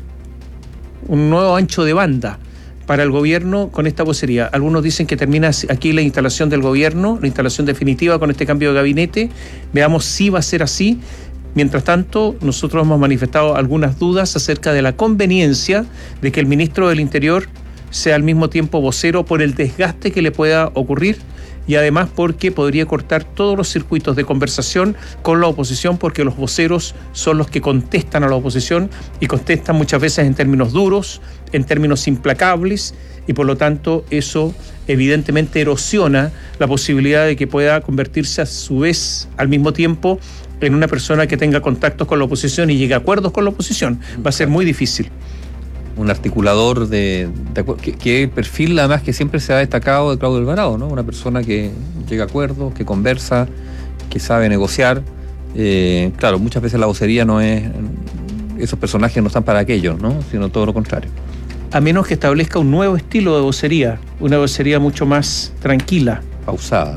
un nuevo ancho de banda para el gobierno con esta vocería. Algunos dicen que termina aquí la instalación del gobierno, la instalación definitiva con este cambio de gabinete. Veamos si va a ser así. Mientras tanto, nosotros hemos manifestado algunas dudas acerca de la conveniencia de que el ministro del Interior sea al mismo tiempo vocero por el desgaste que le pueda ocurrir y además porque podría cortar todos los circuitos de conversación con la oposición, porque los voceros son los que contestan a la oposición y contestan muchas veces en términos duros, en términos implacables, y por lo tanto eso evidentemente erosiona la posibilidad de que pueda convertirse a su vez al mismo tiempo en una persona que tenga contactos con la oposición y llegue a acuerdos con la oposición. Va a ser muy difícil. Un articulador de, de que, que el perfil además que siempre se ha destacado de Claudio Alvarado, ¿no? Una persona que llega a acuerdos, que conversa, que sabe negociar. Eh, claro, muchas veces la vocería no es, esos personajes no están para aquello, ¿no? Sino todo lo contrario. A menos que establezca un nuevo estilo de vocería, una vocería mucho más tranquila, pausada,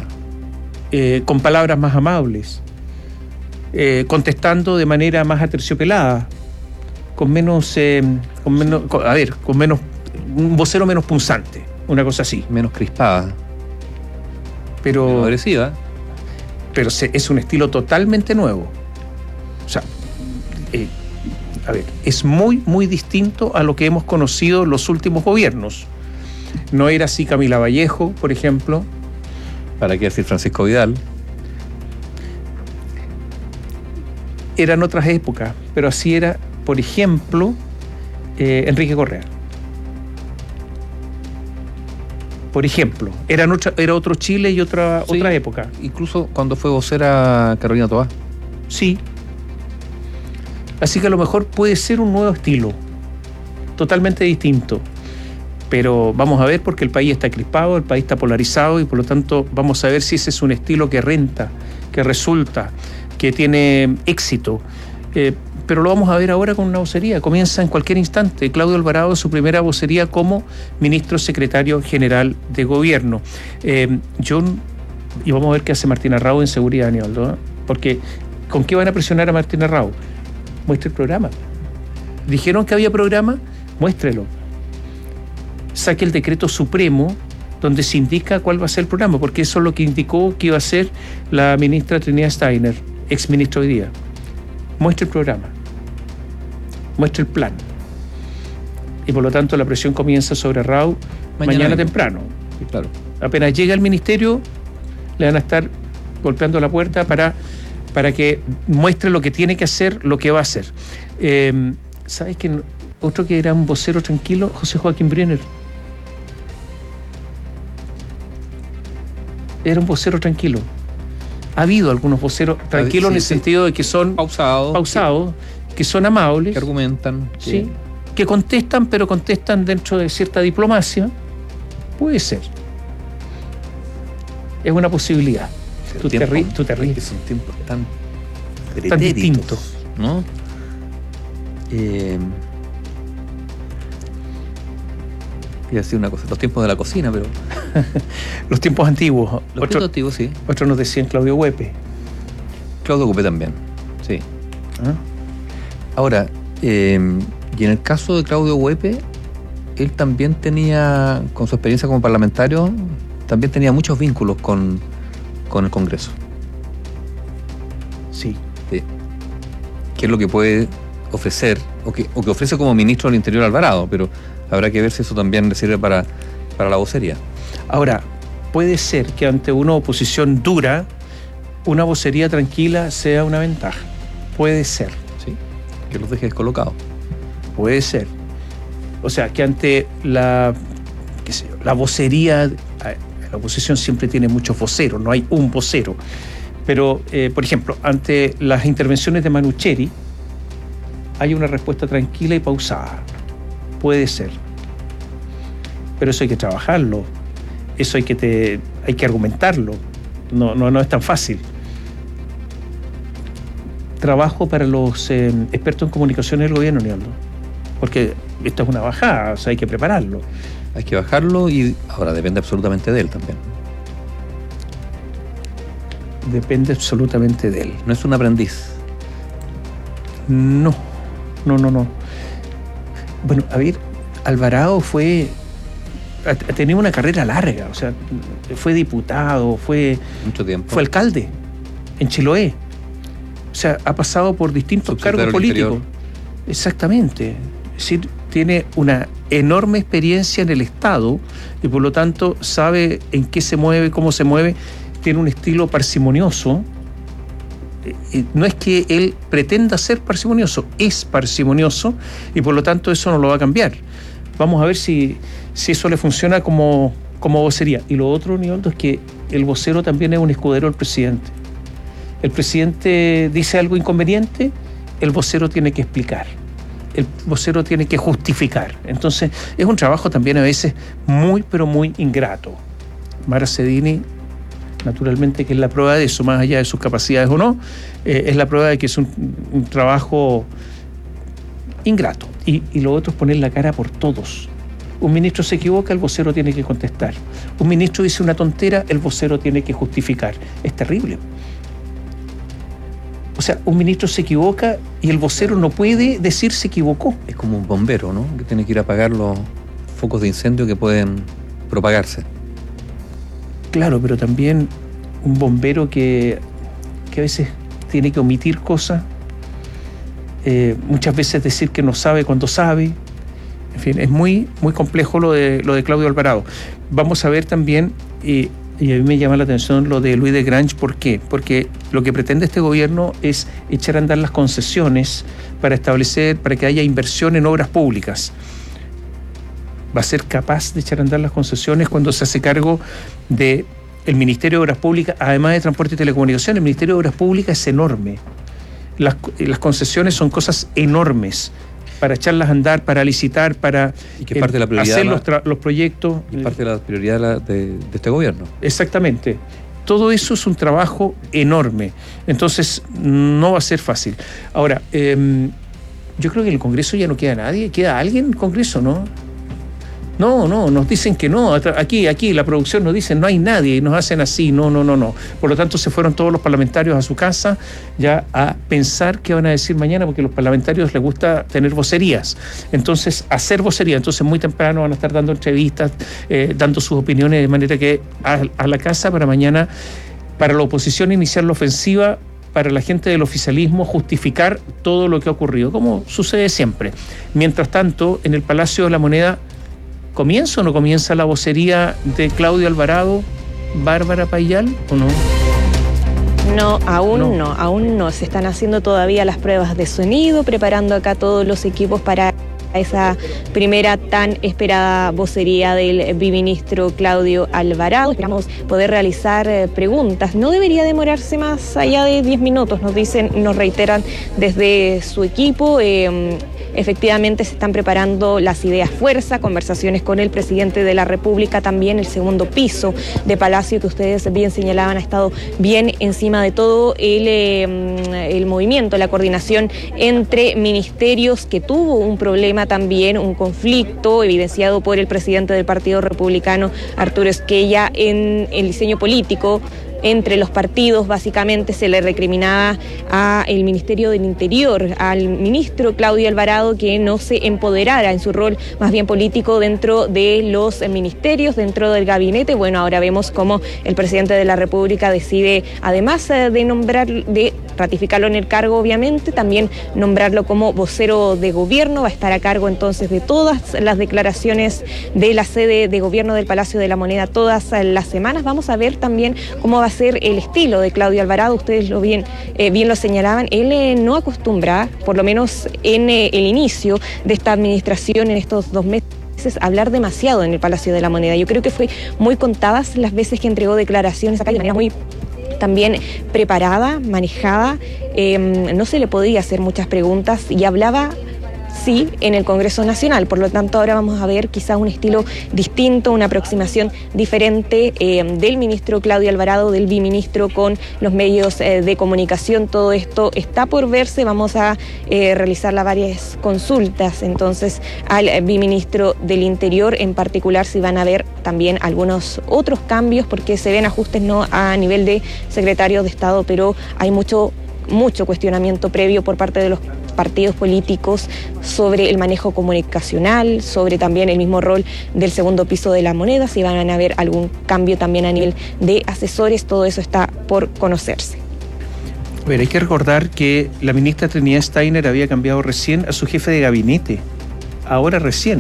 eh, con palabras más amables, eh, contestando de manera más aterciopelada, con menos, eh, con menos, con, a ver, con menos, un vocero menos punzante, una cosa así. Menos crispada. Pero menos agresiva. Pero se, es un estilo totalmente nuevo. O sea, eh, a ver, es muy, muy distinto a lo que hemos conocido en los últimos gobiernos. No era así Camila Vallejo, por ejemplo. ¿Para qué decir Francisco Vidal? Eran otras épocas, pero así era, por ejemplo, eh, Enrique Correa. Por ejemplo, eran otra, era otro Chile y otra, sí, otra época. Incluso cuando fue vocera Carolina Toá. Sí. Así que a lo mejor puede ser un nuevo estilo, totalmente distinto. Pero vamos a ver, porque el país está crispado, el país está polarizado y por lo tanto vamos a ver si ese es un estilo que renta, que resulta, que tiene éxito. Eh, pero lo vamos a ver ahora con una vocería. Comienza en cualquier instante. Claudio Alvarado, su primera vocería como ministro secretario general de gobierno. Eh, yo, y vamos a ver qué hace Martín Arrau en seguridad, Aníbaldo, ¿eh? Porque ¿con qué van a presionar a Martín Arrau? Muestre el programa. Dijeron que había programa, muéstrelo. Saque el decreto supremo donde se indica cuál va a ser el programa, porque eso es lo que indicó que iba a ser la ministra Trinidad Steiner, ex ministro hoy día. Muestre el programa, muestre el plan. Y por lo tanto la presión comienza sobre Arrau mañana, mañana temprano. Claro. Apenas llega al ministerio, le van a estar golpeando la puerta para, para que muestre lo que tiene que hacer, lo que va a hacer. Eh, ¿Sabes qué? Otro que era un vocero tranquilo, José Joaquín Brunner. Era un vocero tranquilo. Ha habido algunos voceros tranquilos, sí, en el sí. sentido de que son pausados, pausados que, que son amables, que argumentan, sí, que... que contestan, pero contestan dentro de cierta diplomacia. Puede ser. Es una posibilidad. Tú, tiempo, te ríes, tú te ríes. Son tiempos tan, tan distintos, ¿no? Eh, Iba a decir una cosa, los tiempos de la cocina, pero... los tiempos antiguos. Los Otro, tiempos antiguos, sí. Otros nos decían Claudio Huepe. Claudio Huepe también, sí. ¿Ah? Ahora, eh, y en el caso de Claudio Huepe, él también tenía, con su experiencia como parlamentario, también tenía muchos vínculos con, con el Congreso. Sí. Sí. ¿Qué es lo que puede ofrecer, o que, o que ofrece como ministro del Interior Alvarado, pero habrá que ver si eso también le sirve para, para la vocería. Ahora, puede ser que ante una oposición dura, una vocería tranquila sea una ventaja. Puede ser. Sí, que los deje descolocados. Puede ser. O sea, que ante la, qué sé yo, la vocería, la oposición siempre tiene muchos voceros, no hay un vocero. Pero, eh, por ejemplo, ante las intervenciones de Manucheri, hay una respuesta tranquila y pausada. Puede ser. Pero eso hay que trabajarlo. Eso hay que, te, hay que argumentarlo. No, no, no es tan fácil. Trabajo para los eh, expertos en comunicaciones del gobierno, Leandro. Porque esto es una bajada, o sea, hay que prepararlo. Hay que bajarlo y ahora depende absolutamente de él también. Depende absolutamente de él. No es un aprendiz. No, no, no, no. Bueno, a ver, Alvarado fue... ha tenido una carrera larga, o sea, fue diputado, fue... Mucho tiempo. Fue alcalde en Chiloé. O sea, ha pasado por distintos cargos políticos. Exactamente. Es decir, tiene una enorme experiencia en el Estado y por lo tanto sabe en qué se mueve, cómo se mueve. Tiene un estilo parsimonioso. No es que él pretenda ser parsimonioso, es parsimonioso y por lo tanto eso no lo va a cambiar. Vamos a ver si, si eso le funciona como, como vocería. Y lo otro, Nivaldo, es que el vocero también es un escudero del presidente. El presidente dice algo inconveniente, el vocero tiene que explicar. El vocero tiene que justificar. Entonces, es un trabajo también a veces muy, pero muy ingrato. Mara Cedini, naturalmente, que es la prueba de eso, más allá de sus capacidades o no, eh, es la prueba de que es un, un trabajo ingrato. Y, y lo otro es poner la cara por todos. Un ministro se equivoca, el vocero tiene que contestar. Un ministro dice una tontera, el vocero tiene que justificar. Es terrible. O sea, un ministro se equivoca y el vocero no puede decir se equivocó. Es como un bombero, ¿no? Que tiene que ir a apagar los focos de incendio que pueden propagarse. Claro, pero también un bombero que, que a veces tiene que omitir cosas, eh, muchas veces decir que no sabe cuando sabe. En fin, es muy, muy complejo lo de, lo de Claudio Alvarado. Vamos a ver también... Eh, Y a mí me llama la atención lo de Louis de Grange. ¿Por qué? Porque lo que pretende este gobierno es echar a andar las concesiones para establecer, para que haya inversión en obras públicas. ¿Va a ser capaz de echar a andar las concesiones cuando se hace cargo del Ministerio de Obras Públicas, además de Transporte y Telecomunicaciones? El Ministerio de Obras Públicas es enorme. Las, las concesiones son cosas enormes para echarlas a andar, para licitar, para ¿Y qué parte de la prioridad hacer los, los proyectos. Es parte de la prioridad de, la, de, de este gobierno. Exactamente. Todo eso es un trabajo enorme. Entonces, no va a ser fácil. Ahora, eh, yo creo que en el Congreso ya no queda nadie. ¿Queda alguien en el Congreso, no? No, no, nos dicen que no. Aquí, aquí, la producción nos dice no hay nadie y nos hacen así. No, no, no, no. Por lo tanto, se fueron todos los parlamentarios a su casa ya a pensar qué van a decir mañana, porque a los parlamentarios les gusta tener vocerías. Entonces, hacer vocería. Entonces, muy temprano van a estar dando entrevistas, eh, dando sus opiniones, de manera que a, a la casa para mañana, para la oposición, iniciar la ofensiva, para la gente del oficialismo justificar todo lo que ha ocurrido, como sucede siempre. Mientras tanto, en el Palacio de la Moneda, ¿comienza o no comienza la vocería de Claudio Alvarado, Bárbara Payal, o no? No, aún no. no, aún no. Se están haciendo todavía las pruebas de sonido, preparando acá todos los equipos para esa primera tan esperada vocería del biministro Claudio Alvarado. Esperamos poder realizar eh, preguntas. No debería demorarse más allá de diez minutos, nos dicen, nos reiteran desde su equipo. Eh, Efectivamente, se están preparando las ideas fuerza, conversaciones con el presidente de la República, también el segundo piso de Palacio, que ustedes bien señalaban, ha estado bien encima de todo el, eh, el movimiento, la coordinación entre ministerios, que tuvo un problema también, un conflicto evidenciado por el presidente del Partido Republicano, Arturo Esquella, en el diseño político entre los partidos. Básicamente se le recriminaba al Ministerio del Interior, al ministro Claudio Alvarado, que no se empoderara en su rol más bien político dentro de los ministerios, dentro del gabinete. Bueno, ahora vemos cómo el presidente de la República decide, además de nombrar, de ratificarlo en el cargo, obviamente, también nombrarlo como vocero de gobierno. Va a estar a cargo entonces de todas las declaraciones de la sede de gobierno del Palacio de la Moneda todas las semanas. Vamos a ver también cómo va a ser el estilo de Claudio Alvarado. Ustedes lo bien, eh, bien lo señalaban. Él eh, no acostumbra, por lo menos en eh, el inicio de esta administración, en estos dos meses, hablar demasiado en el Palacio de la Moneda. Yo creo que fue muy contadas las veces que entregó declaraciones acá de manera muy también preparada, manejada. Eh, no se le podía hacer muchas preguntas y hablaba sí en el Congreso Nacional. Por lo tanto, ahora vamos a ver quizás un estilo distinto, una aproximación diferente eh, del ministro Claudio Alvarado, del biministro con los medios eh, de comunicación. Todo esto está por verse. Vamos a eh, realizar las varias consultas entonces al biministro del Interior, en particular si van a haber también algunos otros cambios, porque se ven ajustes no a nivel de secretario de Estado, pero hay mucho mucho cuestionamiento previo por parte de los partidos políticos sobre el manejo comunicacional, sobre también el mismo rol del segundo piso de la moneda, si van a haber algún cambio también a nivel de asesores. Todo eso está por conocerse. A ver, hay que recordar que la ministra Trinidad Steiner había cambiado recién a su jefe de gabinete, ahora recién.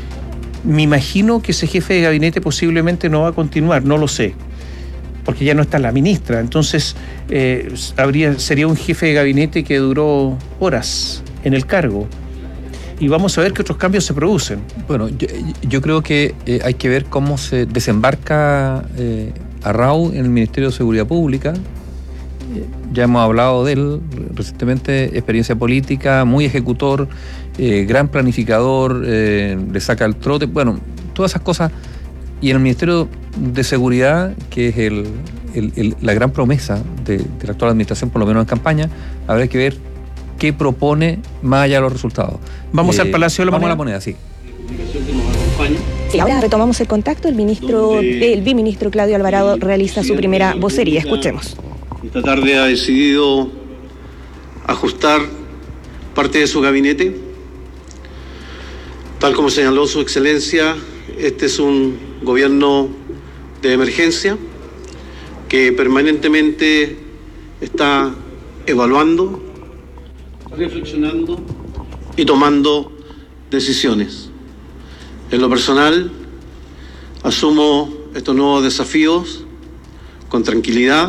Me imagino que ese jefe de gabinete posiblemente no va a continuar, no lo sé, porque ya no está la ministra. Entonces eh, habría, sería un jefe de gabinete que duró horas en el cargo. Y vamos a ver qué otros cambios se producen. Bueno, yo, yo creo que eh, hay que ver cómo se desembarca eh, Arrau en el Ministerio de Seguridad Pública. Eh, ya hemos hablado de él recientemente, experiencia política, muy ejecutor, eh, gran planificador, eh, le saca el trote, bueno, todas esas cosas. Y en el Ministerio de Seguridad, que es el, el, el, la gran promesa de, de la actual administración, por lo menos en campaña, habrá que ver qué propone más allá de los resultados. Vamos eh, al Palacio de la vamos Moneda. Vamos a la moneda, sí. Sí, ahora retomamos el contacto. El ministro, el biministro Claudio Alvarado realiza su primera vocería. Escuchemos. Esta tarde ha decidido ajustar parte de su gabinete. Tal como señaló su excelencia, este es un gobierno de emergencia que permanentemente está evaluando, reflexionando y tomando decisiones. En lo personal, asumo estos nuevos desafíos con tranquilidad,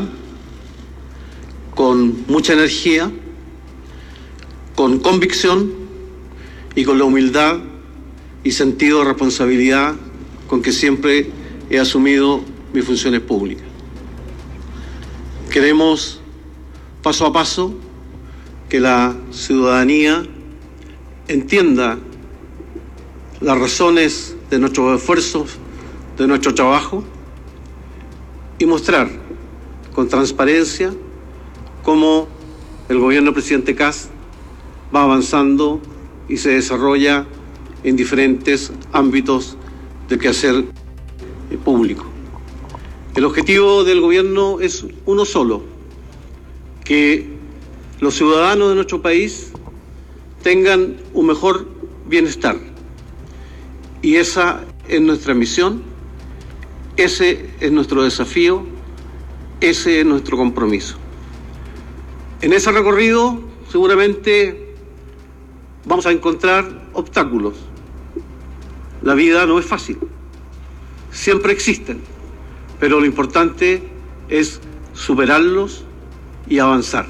con mucha energía, con convicción y con la humildad y sentido de responsabilidad con que siempre he asumido mis funciones públicas. Queremos, paso a paso, que la ciudadanía entienda las razones de nuestros esfuerzos, de nuestro trabajo, y mostrar con transparencia cómo el gobierno del presidente Kast va avanzando y se desarrolla en diferentes ámbitos del quehacer público. El objetivo del gobierno es uno solo: que los ciudadanos de nuestro país tengan un mejor bienestar. Y esa es nuestra misión, ese es nuestro desafío, ese es nuestro compromiso. En ese recorrido seguramente vamos a encontrar obstáculos. La vida no es fácil, siempre existen, pero lo importante es superarlos y avanzar.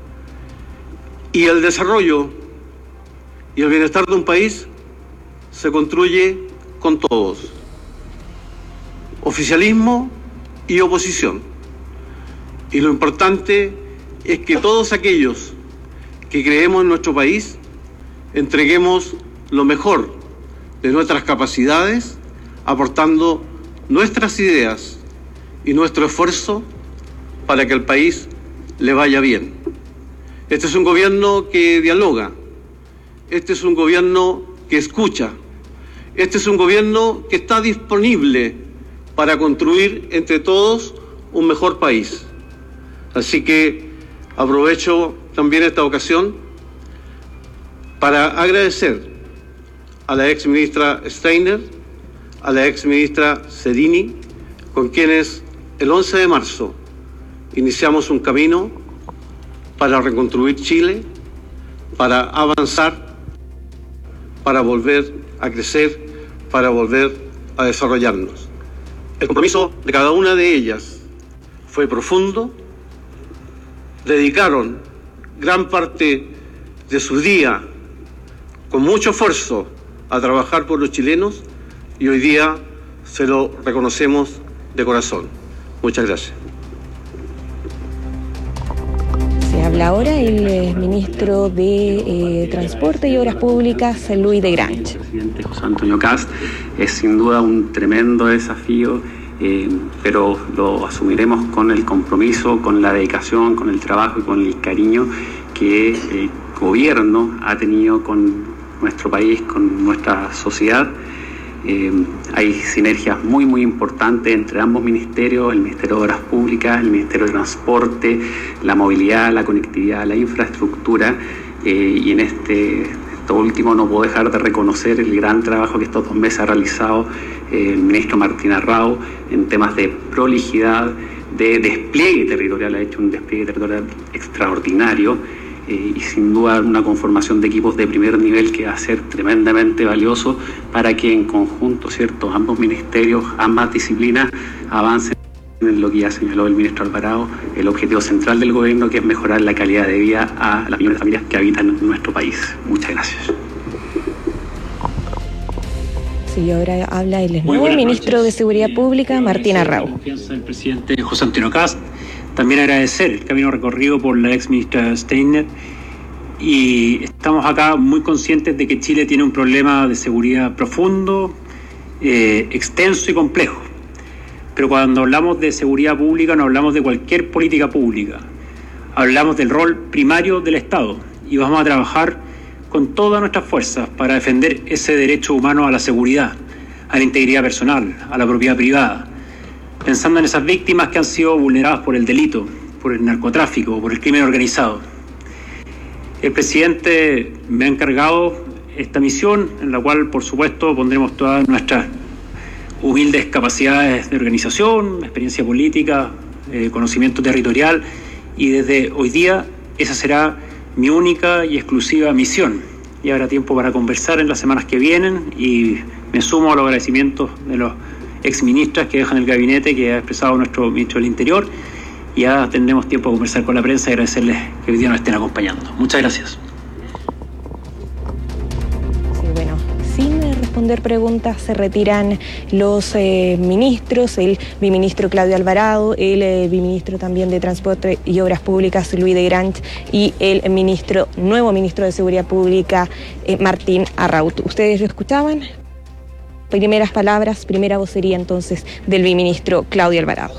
Y el desarrollo y el bienestar de un país se construye con todos, oficialismo y oposición. Y lo importante es que todos aquellos que creemos en nuestro país entreguemos lo mejor de nuestras capacidades, aportando nuestras ideas y nuestro esfuerzo para que al país le vaya bien. Este es un gobierno que dialoga, este es un gobierno que escucha, este es un gobierno que está disponible para construir entre todos un mejor país. Así que aprovecho también esta ocasión para agradecer a la ex ministra Steiner, a la ex ministra Sedini, con quienes el once de marzo iniciamos un camino para reconstruir Chile, para avanzar, para volver a crecer, para volver a desarrollarnos. El compromiso de cada una de ellas fue profundo. Dedicaron gran parte de su día con mucho esfuerzo a trabajar por los chilenos y hoy día se lo reconocemos de corazón. Muchas gracias. Se habla ahora el eh, ministro de eh, Transporte y Obras Públicas, Louis de Grange. El presidente José Antonio Kast es sin duda un tremendo desafío, eh, pero lo asumiremos con el compromiso, con la dedicación, con el trabajo y con el cariño que el gobierno ha tenido con nuestro país, con nuestra sociedad. Eh, hay sinergias muy muy importantes entre ambos ministerios, el Ministerio de Obras Públicas, el Ministerio de Transporte, la movilidad, la conectividad, la infraestructura, eh, y en este esto último no puedo dejar de reconocer el gran trabajo que estos dos meses ha realizado eh, el ministro Martín Arrau en temas de prolijidad, de despliegue territorial. Ha hecho un despliegue territorial extraordinario. Eh, y sin duda una conformación de equipos de primer nivel que va a ser tremendamente valioso para que en conjunto, ¿cierto?, ambos ministerios, ambas disciplinas avancen en lo que ya señaló el ministro Alvarado, el objetivo central del gobierno, que es mejorar la calidad de vida a las millones de familias que habitan en nuestro país. Muchas gracias. Sí, ahora habla el nuevo ministro noches. de Seguridad Pública, Martín Arrau. La confianza del presidente José Antonio Kast. También agradecer el camino recorrido por la ex ministra Steiner, y estamos acá muy conscientes de que Chile tiene un problema de seguridad profundo, eh, extenso y complejo. Pero cuando hablamos de seguridad pública no hablamos de cualquier política pública, hablamos del rol primario del Estado, y vamos a trabajar con todas nuestras fuerzas para defender ese derecho humano a la seguridad, a la integridad personal, a la propiedad privada, pensando en esas víctimas que han sido vulneradas por el delito, por el narcotráfico, por el crimen organizado. El presidente me ha encargado esta misión, en la cual, por supuesto, pondremos todas nuestras humildes capacidades de organización, experiencia política, eh, conocimiento territorial, y desde hoy día esa será mi única y exclusiva misión. Y habrá tiempo para conversar en las semanas que vienen, y me sumo a los agradecimientos de los exministras que dejan el gabinete, que ha expresado nuestro ministro del Interior, y ya tendremos tiempo a conversar con la prensa y agradecerles que hoy día nos estén acompañando. Muchas gracias. Sí, bueno, sin responder preguntas se retiran los eh, ministros, el biministro Claudio Alvarado, el eh, biministro también de Transporte y Obras Públicas, Louis de Grange, y el ministro, nuevo ministro de Seguridad Pública, eh, Martín Arrau. ¿Ustedes lo escuchaban? Primeras palabras, primera vocería entonces del biministro Claudio Alvarado.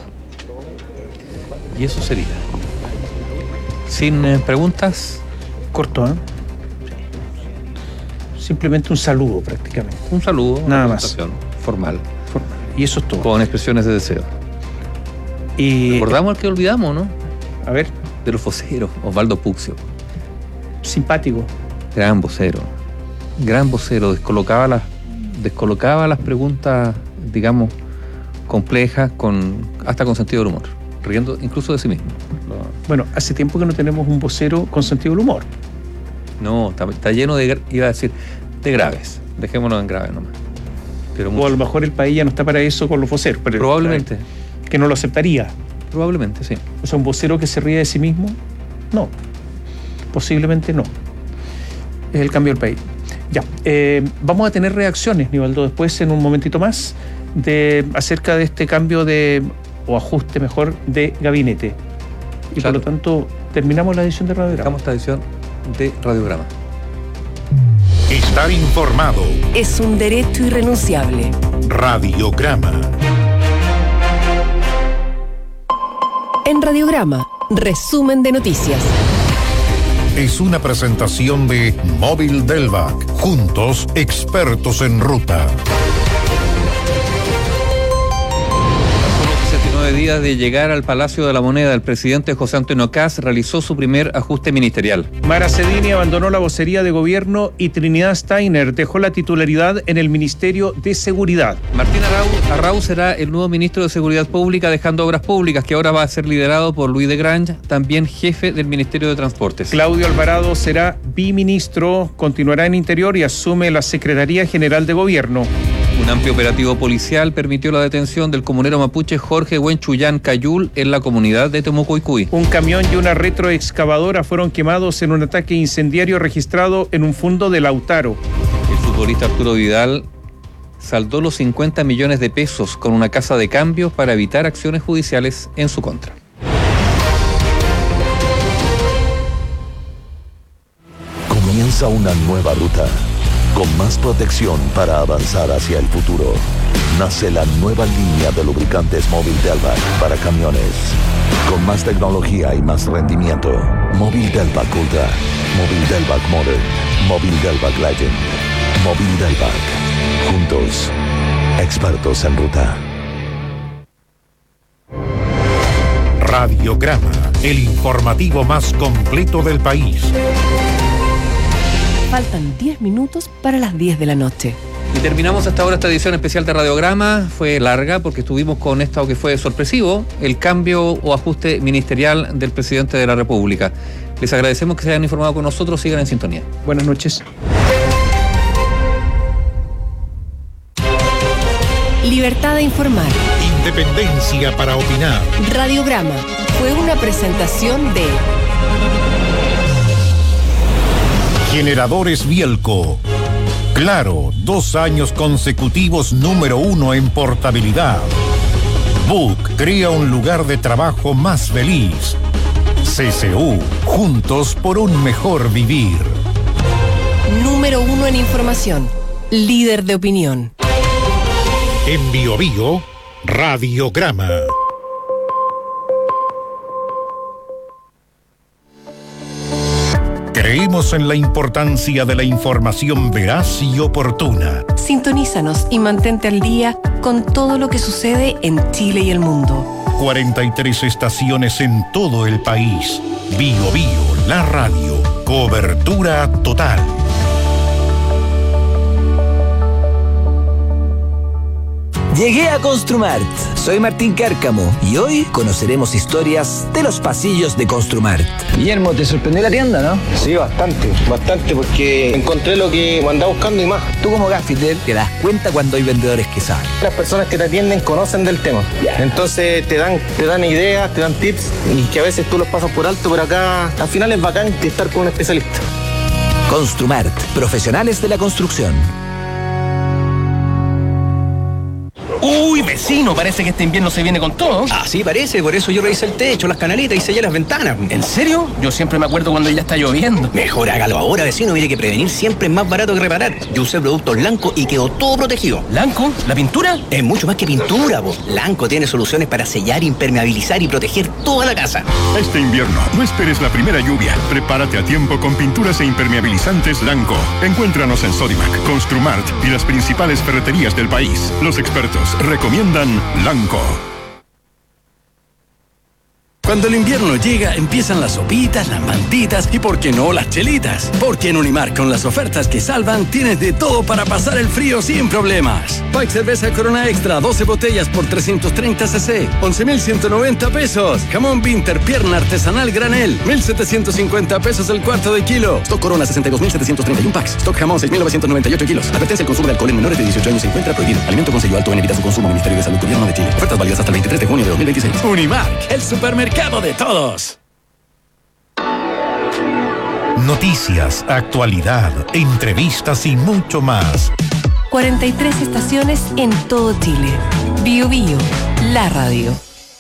Y eso sería. Sin eh, preguntas. Corto, ¿eh? Simplemente un saludo prácticamente. Un saludo, nada una más. Formal. Formal. Y eso es todo. Con expresiones de deseo. Y recordamos al que olvidamos, ¿no? A ver. De los voceros, Osvaldo Puccio. Simpático. Gran vocero. Gran vocero. Descolocaba las descolocaba las preguntas, digamos, complejas, con hasta con sentido del humor, riendo incluso de sí mismo. Bueno, hace tiempo que no tenemos un vocero con sentido del humor. No, está, está lleno de, iba a decir, de graves. Dejémonos en graves nomás. Pero o a lo mejor el país ya no está para eso con los voceros. Pero probablemente. Que no lo aceptaría. Probablemente, sí. O sea, un vocero que se ríe de sí mismo, no. Posiblemente no. Es el cambio del país. Ya, eh, vamos a tener reacciones, Nivaldo, después en un momentito más, de acerca de este cambio de, o ajuste mejor, de gabinete. Y claro, por lo tanto, terminamos la edición de Radiograma. Dejamos esta edición de Radiograma. Estar informado es un derecho irrenunciable. Radiograma. En Radiograma, resumen de noticias. Es una presentación de Móvil Delvac. Juntos, expertos en ruta. sesenta y nueve días días de llegar al Palacio de la Moneda, el presidente José Antonio Kast realizó su primer ajuste ministerial. Mara Cedini abandonó la vocería de gobierno y Trinidad Steiner dejó la titularidad en el Ministerio de Seguridad. Martín Arrau, Arrau será el nuevo ministro de Seguridad Pública, dejando Obras Públicas, que ahora va a ser liderado por Luis de Grange, también jefe del Ministerio de Transportes. Claudio Alvarado será biministro, continuará en Interior y asume la Secretaría General de Gobierno. Un amplio operativo policial permitió la detención del comunero mapuche Jorge Huenchuyán Cayul en la comunidad de Temucoicuy. Un camión y una retroexcavadora fueron quemados en un ataque incendiario registrado en un fundo de Lautaro. El futbolista Arturo Vidal saldó los cincuenta millones de pesos con una casa de cambio para evitar acciones judiciales en su contra. Comienza una nueva ruta. Con más protección para avanzar hacia el futuro. Nace la nueva línea de lubricantes Móvil Delvac para camiones. Con más tecnología y más rendimiento. Móvil Delvac Ultra. Móvil Delvac Modern. Móvil Delvac Legend. Móvil Delvac. Juntos. Expertos en ruta. Radiograma. El informativo más completo del país. Faltan diez minutos para las diez de la noche. Y terminamos hasta ahora esta edición especial de Radiograma. Fue larga porque estuvimos con esto que fue sorpresivo, el cambio o ajuste ministerial del presidente de la República. Les agradecemos que se hayan informado con nosotros. Sigan en sintonía. Buenas noches. Libertad de informar. Independencia para opinar. Radiograma fue una presentación de Generadores Bielco. Claro, dos años consecutivos número uno en portabilidad. Book crea un lugar de trabajo más feliz. C C U, juntos por un mejor vivir. Número uno en información. Líder de opinión. En Bio Bio, Radiograma. Creemos en la importancia de la información veraz y oportuna. Sintonízanos y mantente al día con todo lo que sucede en Chile y el mundo. cuarenta y tres estaciones en todo el país. Bio Bio, la radio. Cobertura total. Llegué a Construmart. Soy Martín Cárcamo y hoy conoceremos historias de los pasillos de Construmart. Guillermo, ¿te sorprendió la tienda, no? Sí, bastante, bastante, porque encontré lo que andaba buscando y más. Tú como gaffiter te das cuenta cuando hay vendedores que saben. Las personas que te atienden conocen del tema. Entonces te dan, te dan ideas, te dan tips y que a veces tú los pasas por alto, pero acá al final es bacán estar con un especialista. Construmart, profesionales de la construcción. Uy, vecino, parece que este invierno se viene con todo. Ah, sí, parece, por eso yo revisé el techo, las canaletas y sellé las ventanas. ¿En serio? Yo siempre me acuerdo cuando ya está lloviendo. Mejor hágalo ahora, vecino, mire que prevenir siempre es más barato que reparar. Yo usé productos Lanco y quedó todo protegido. ¿Lanco? ¿La pintura? Es mucho más que pintura, po. Lanco tiene soluciones para sellar, impermeabilizar y proteger toda la casa. Este invierno, no esperes la primera lluvia. Prepárate a tiempo con pinturas e impermeabilizantes Lanco. Encuéntranos en Sodimac, Construmart y las principales ferreterías del país. Los expertos recomiendan Lanco. Cuando el invierno llega, empiezan las sopitas, las mantitas y, ¿por qué no, las chelitas? Porque en Unimark, con las ofertas que salvan, tienes de todo para pasar el frío sin problemas. Pack cerveza Corona Extra, doce botellas por trescientos treinta centilitros, once mil ciento noventa pesos. Jamón Winter, pierna artesanal granel, mil setecientos cincuenta pesos el cuarto de kilo. Stock Corona, sesenta y dos mil setecientos treinta y uno packs. Stock Jamón, seis mil novecientos noventa y ocho kilos. Advertencia: el consumo de alcohol en menores de dieciocho años se encuentra prohibido. Alimento con sello alto en evita su consumo. Ministerio de Salud, Gobierno de Chile. Ofertas válidas hasta el veintitrés de junio de dos mil veintiséis. Unimark, el supermercado de todos. Noticias, actualidad, entrevistas y mucho más. cuarenta y tres estaciones en todo Chile. Bio Bio, la radio.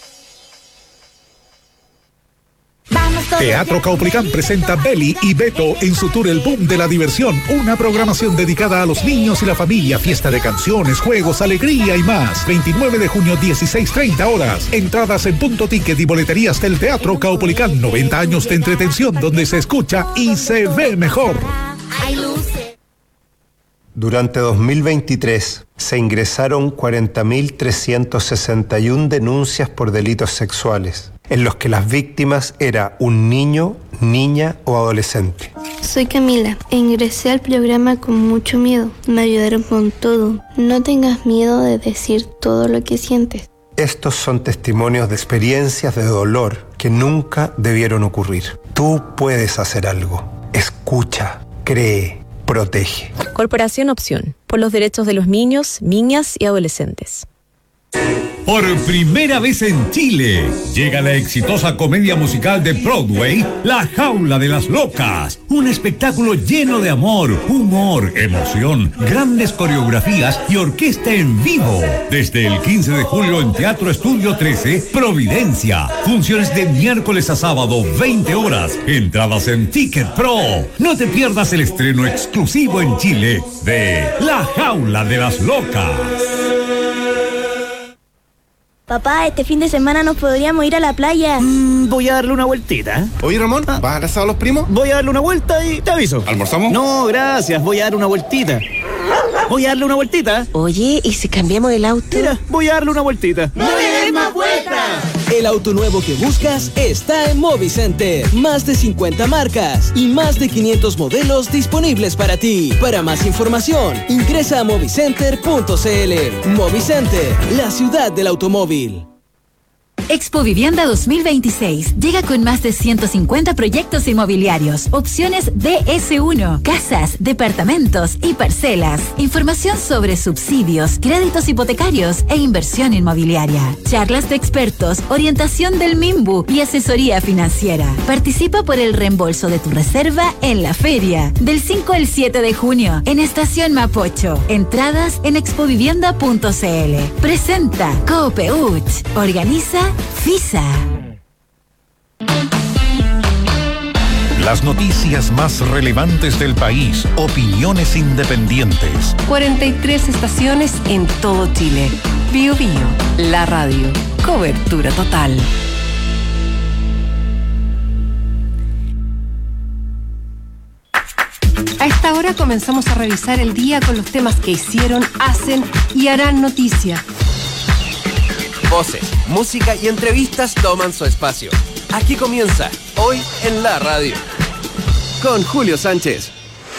Teatro Caupolicán presenta Beli y Beto en su tour El Boom de la Diversión, una programación dedicada a los niños y la familia, fiesta de canciones, juegos, alegría y más. veintinueve de junio, dieciséis treinta horas. Entradas en Punto Ticket y boleterías del Teatro Caupolicán. noventa años de entretención donde se escucha y se ve mejor. Durante dos mil veintitrés se ingresaron cuarenta mil trescientas sesenta y una denuncias por delitos sexuales, en los que las víctimas era un niño, niña o adolescente. Soy Camila e ingresé al programa con mucho miedo. Me ayudaron con todo. No tengas miedo de decir todo lo que sientes. Estos son testimonios de experiencias de dolor que nunca debieron ocurrir. Tú puedes hacer algo. Escucha, cree, protege. Corporación Opción, por los derechos de los niños, niñas y adolescentes. Por primera vez en Chile, llega la exitosa comedia musical de Broadway, La Jaula de las Locas. Un espectáculo lleno de amor, humor, emoción, grandes coreografías y orquesta en vivo. Desde el quince de julio en Teatro Estudio trece, Providencia. Funciones de miércoles a sábado, veinte horas. Entradas en Ticket Pro. No te pierdas el estreno exclusivo en Chile de La Jaula de las Locas. Papá, este fin de semana nos podríamos ir a la playa. Mm, voy a darle una vueltita. Oye, Ramón, ¿vas a casar a los primos? Voy a darle una vuelta y te aviso. ¿Almorzamos? No, gracias, voy a darle una vueltita. Voy a darle una vueltita. Oye, ¿y si cambiamos el auto? Mira, voy a darle una vueltita. ¡No le des más vueltas! El auto nuevo que buscas está en Movicenter. Más de cincuenta marcas y más de quinientos modelos disponibles para ti. Para más información, ingresa a movicenter punto c l. Movicenter, la ciudad del automóvil. Expo Vivienda dos mil veintiséis llega con más de ciento cincuenta proyectos inmobiliarios, opciones D S uno, casas, departamentos y parcelas, información sobre subsidios, créditos hipotecarios e inversión inmobiliaria, charlas de expertos, orientación del MIMBU y asesoría financiera. Participa por el reembolso de tu reserva en la feria, del cinco al siete de junio, en Estación Mapocho. Entradas en expovivienda punto c l. Presenta Coopeuch. Organiza FISA. Las noticias más relevantes del país, opiniones independientes. cuarenta y tres estaciones en todo Chile. Bio Bio, la radio. Cobertura total. A esta hora comenzamos a revisar el día con los temas que hicieron, hacen y harán noticia. Voces, música y entrevistas toman su espacio. Aquí comienza, hoy en la radio, con Julio Sánchez.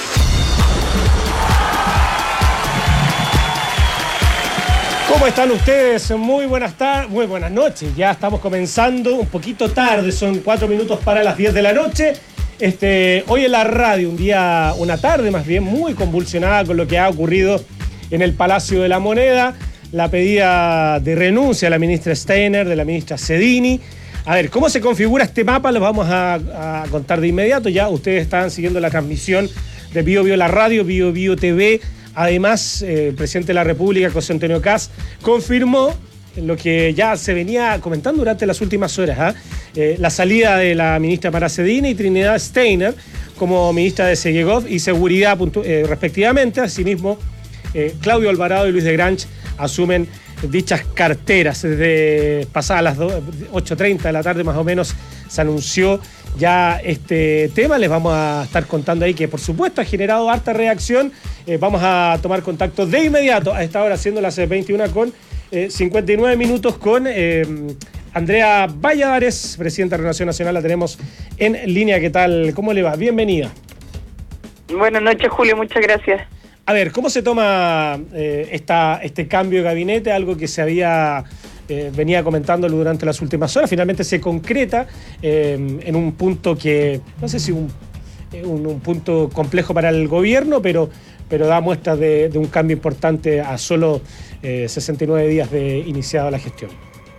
¿Cómo están ustedes? Muy buenas tardes, muy buenas noches. Ya estamos comenzando un poquito tarde, son cuatro minutos para las diez de la noche. Este, hoy en la radio, un día, una tarde más bien, muy convulsionada con lo que ha ocurrido en el Palacio de la Moneda. La pedida de renuncia de la ministra Steiner, de la ministra Cedini. A ver, ¿cómo se configura este mapa? Lo vamos a, a contar de inmediato. Ya ustedes están siguiendo la transmisión de Bio Bio la radio, Bio Bio T V. Además, eh, el presidente de la República, José Antonio Kast, confirmó lo que ya se venía comentando durante las últimas horas, ¿eh? Eh, la salida de la ministra Mara Cedini y Trinidad Steiner como ministra de Segegov y Seguridad, eh, respectivamente. Asimismo, eh, Claudio Alvarado y Luis de Grange asumen dichas carteras. Desde pasadas las ocho y treinta de la tarde más o menos se anunció ya este tema. Les vamos a estar contando ahí que por supuesto ha generado harta reacción. Eh, vamos a tomar contacto de inmediato a esta hora, siendo las veintiuna con cincuenta y nueve minutos, con eh, Andrea Valladares, presidenta de Renovación Nacional. La tenemos en línea. ¿Qué tal? ¿Cómo le va? Bienvenida. Buenas noches, Julio. Muchas gracias. A ver, ¿cómo se toma eh, esta, este cambio de gabinete? Algo que se había eh, venía comentándolo durante las últimas horas. Finalmente se concreta eh, en un punto que, no sé si un, un, un punto complejo para el gobierno, pero, pero da muestras de, de un cambio importante a solo eh, sesenta y nueve días de iniciada la gestión.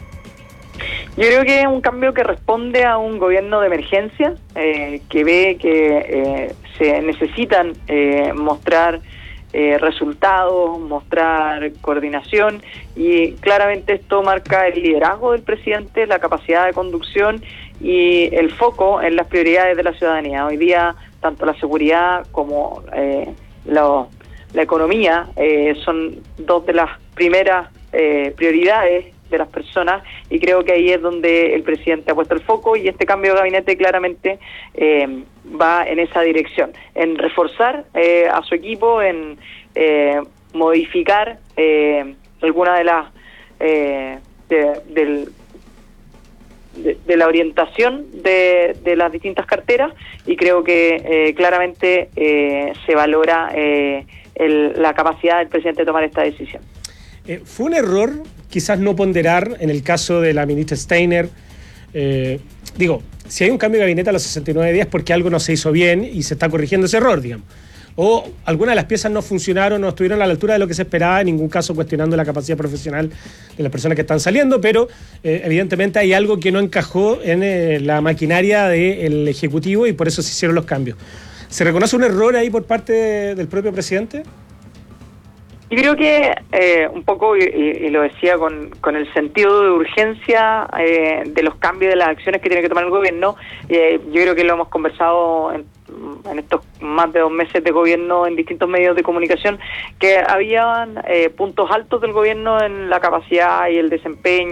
Yo creo que es un cambio que responde a un gobierno de emergencia, eh, que ve que eh, se necesitan eh, mostrar Eh, resultados, mostrar coordinación, y claramente esto marca el liderazgo del presidente, la capacidad de conducción y el foco en las prioridades de la ciudadanía. Hoy día tanto la seguridad como eh, lo, la economía eh, son dos de las primeras eh, prioridades de las personas, y creo que ahí es donde el presidente ha puesto el foco, y este cambio de gabinete claramente eh, va en esa dirección, en reforzar eh, a su equipo, en eh, modificar eh, alguna de las eh, de, del, de, de la orientación de, de las distintas carteras, y creo que eh, claramente eh, se valora eh, el, la capacidad del presidente de tomar esta decisión. Eh, ¿Fue un error quizás no ponderar en el caso de la ministra Steiner? Eh, digo, si hay un cambio de gabinete a los sesenta y nueve días porque algo no se hizo bien y se está corrigiendo ese error, digamos. O algunas de las piezas no funcionaron, no estuvieron a la altura de lo que se esperaba, en ningún caso cuestionando la capacidad profesional de las personas que están saliendo, pero eh, evidentemente hay algo que no encajó en eh, la maquinaria del Ejecutivo y por eso se hicieron los cambios. ¿Se reconoce un error ahí por parte de, del propio presidente? Yo creo que eh, un poco, y, y lo decía con, con el sentido de urgencia eh, de los cambios de las acciones que tiene que tomar el gobierno, eh, yo creo que lo hemos conversado en, en estos más de dos meses de gobierno en distintos medios de comunicación, que habían eh, puntos altos del gobierno en la capacidad y el desempeño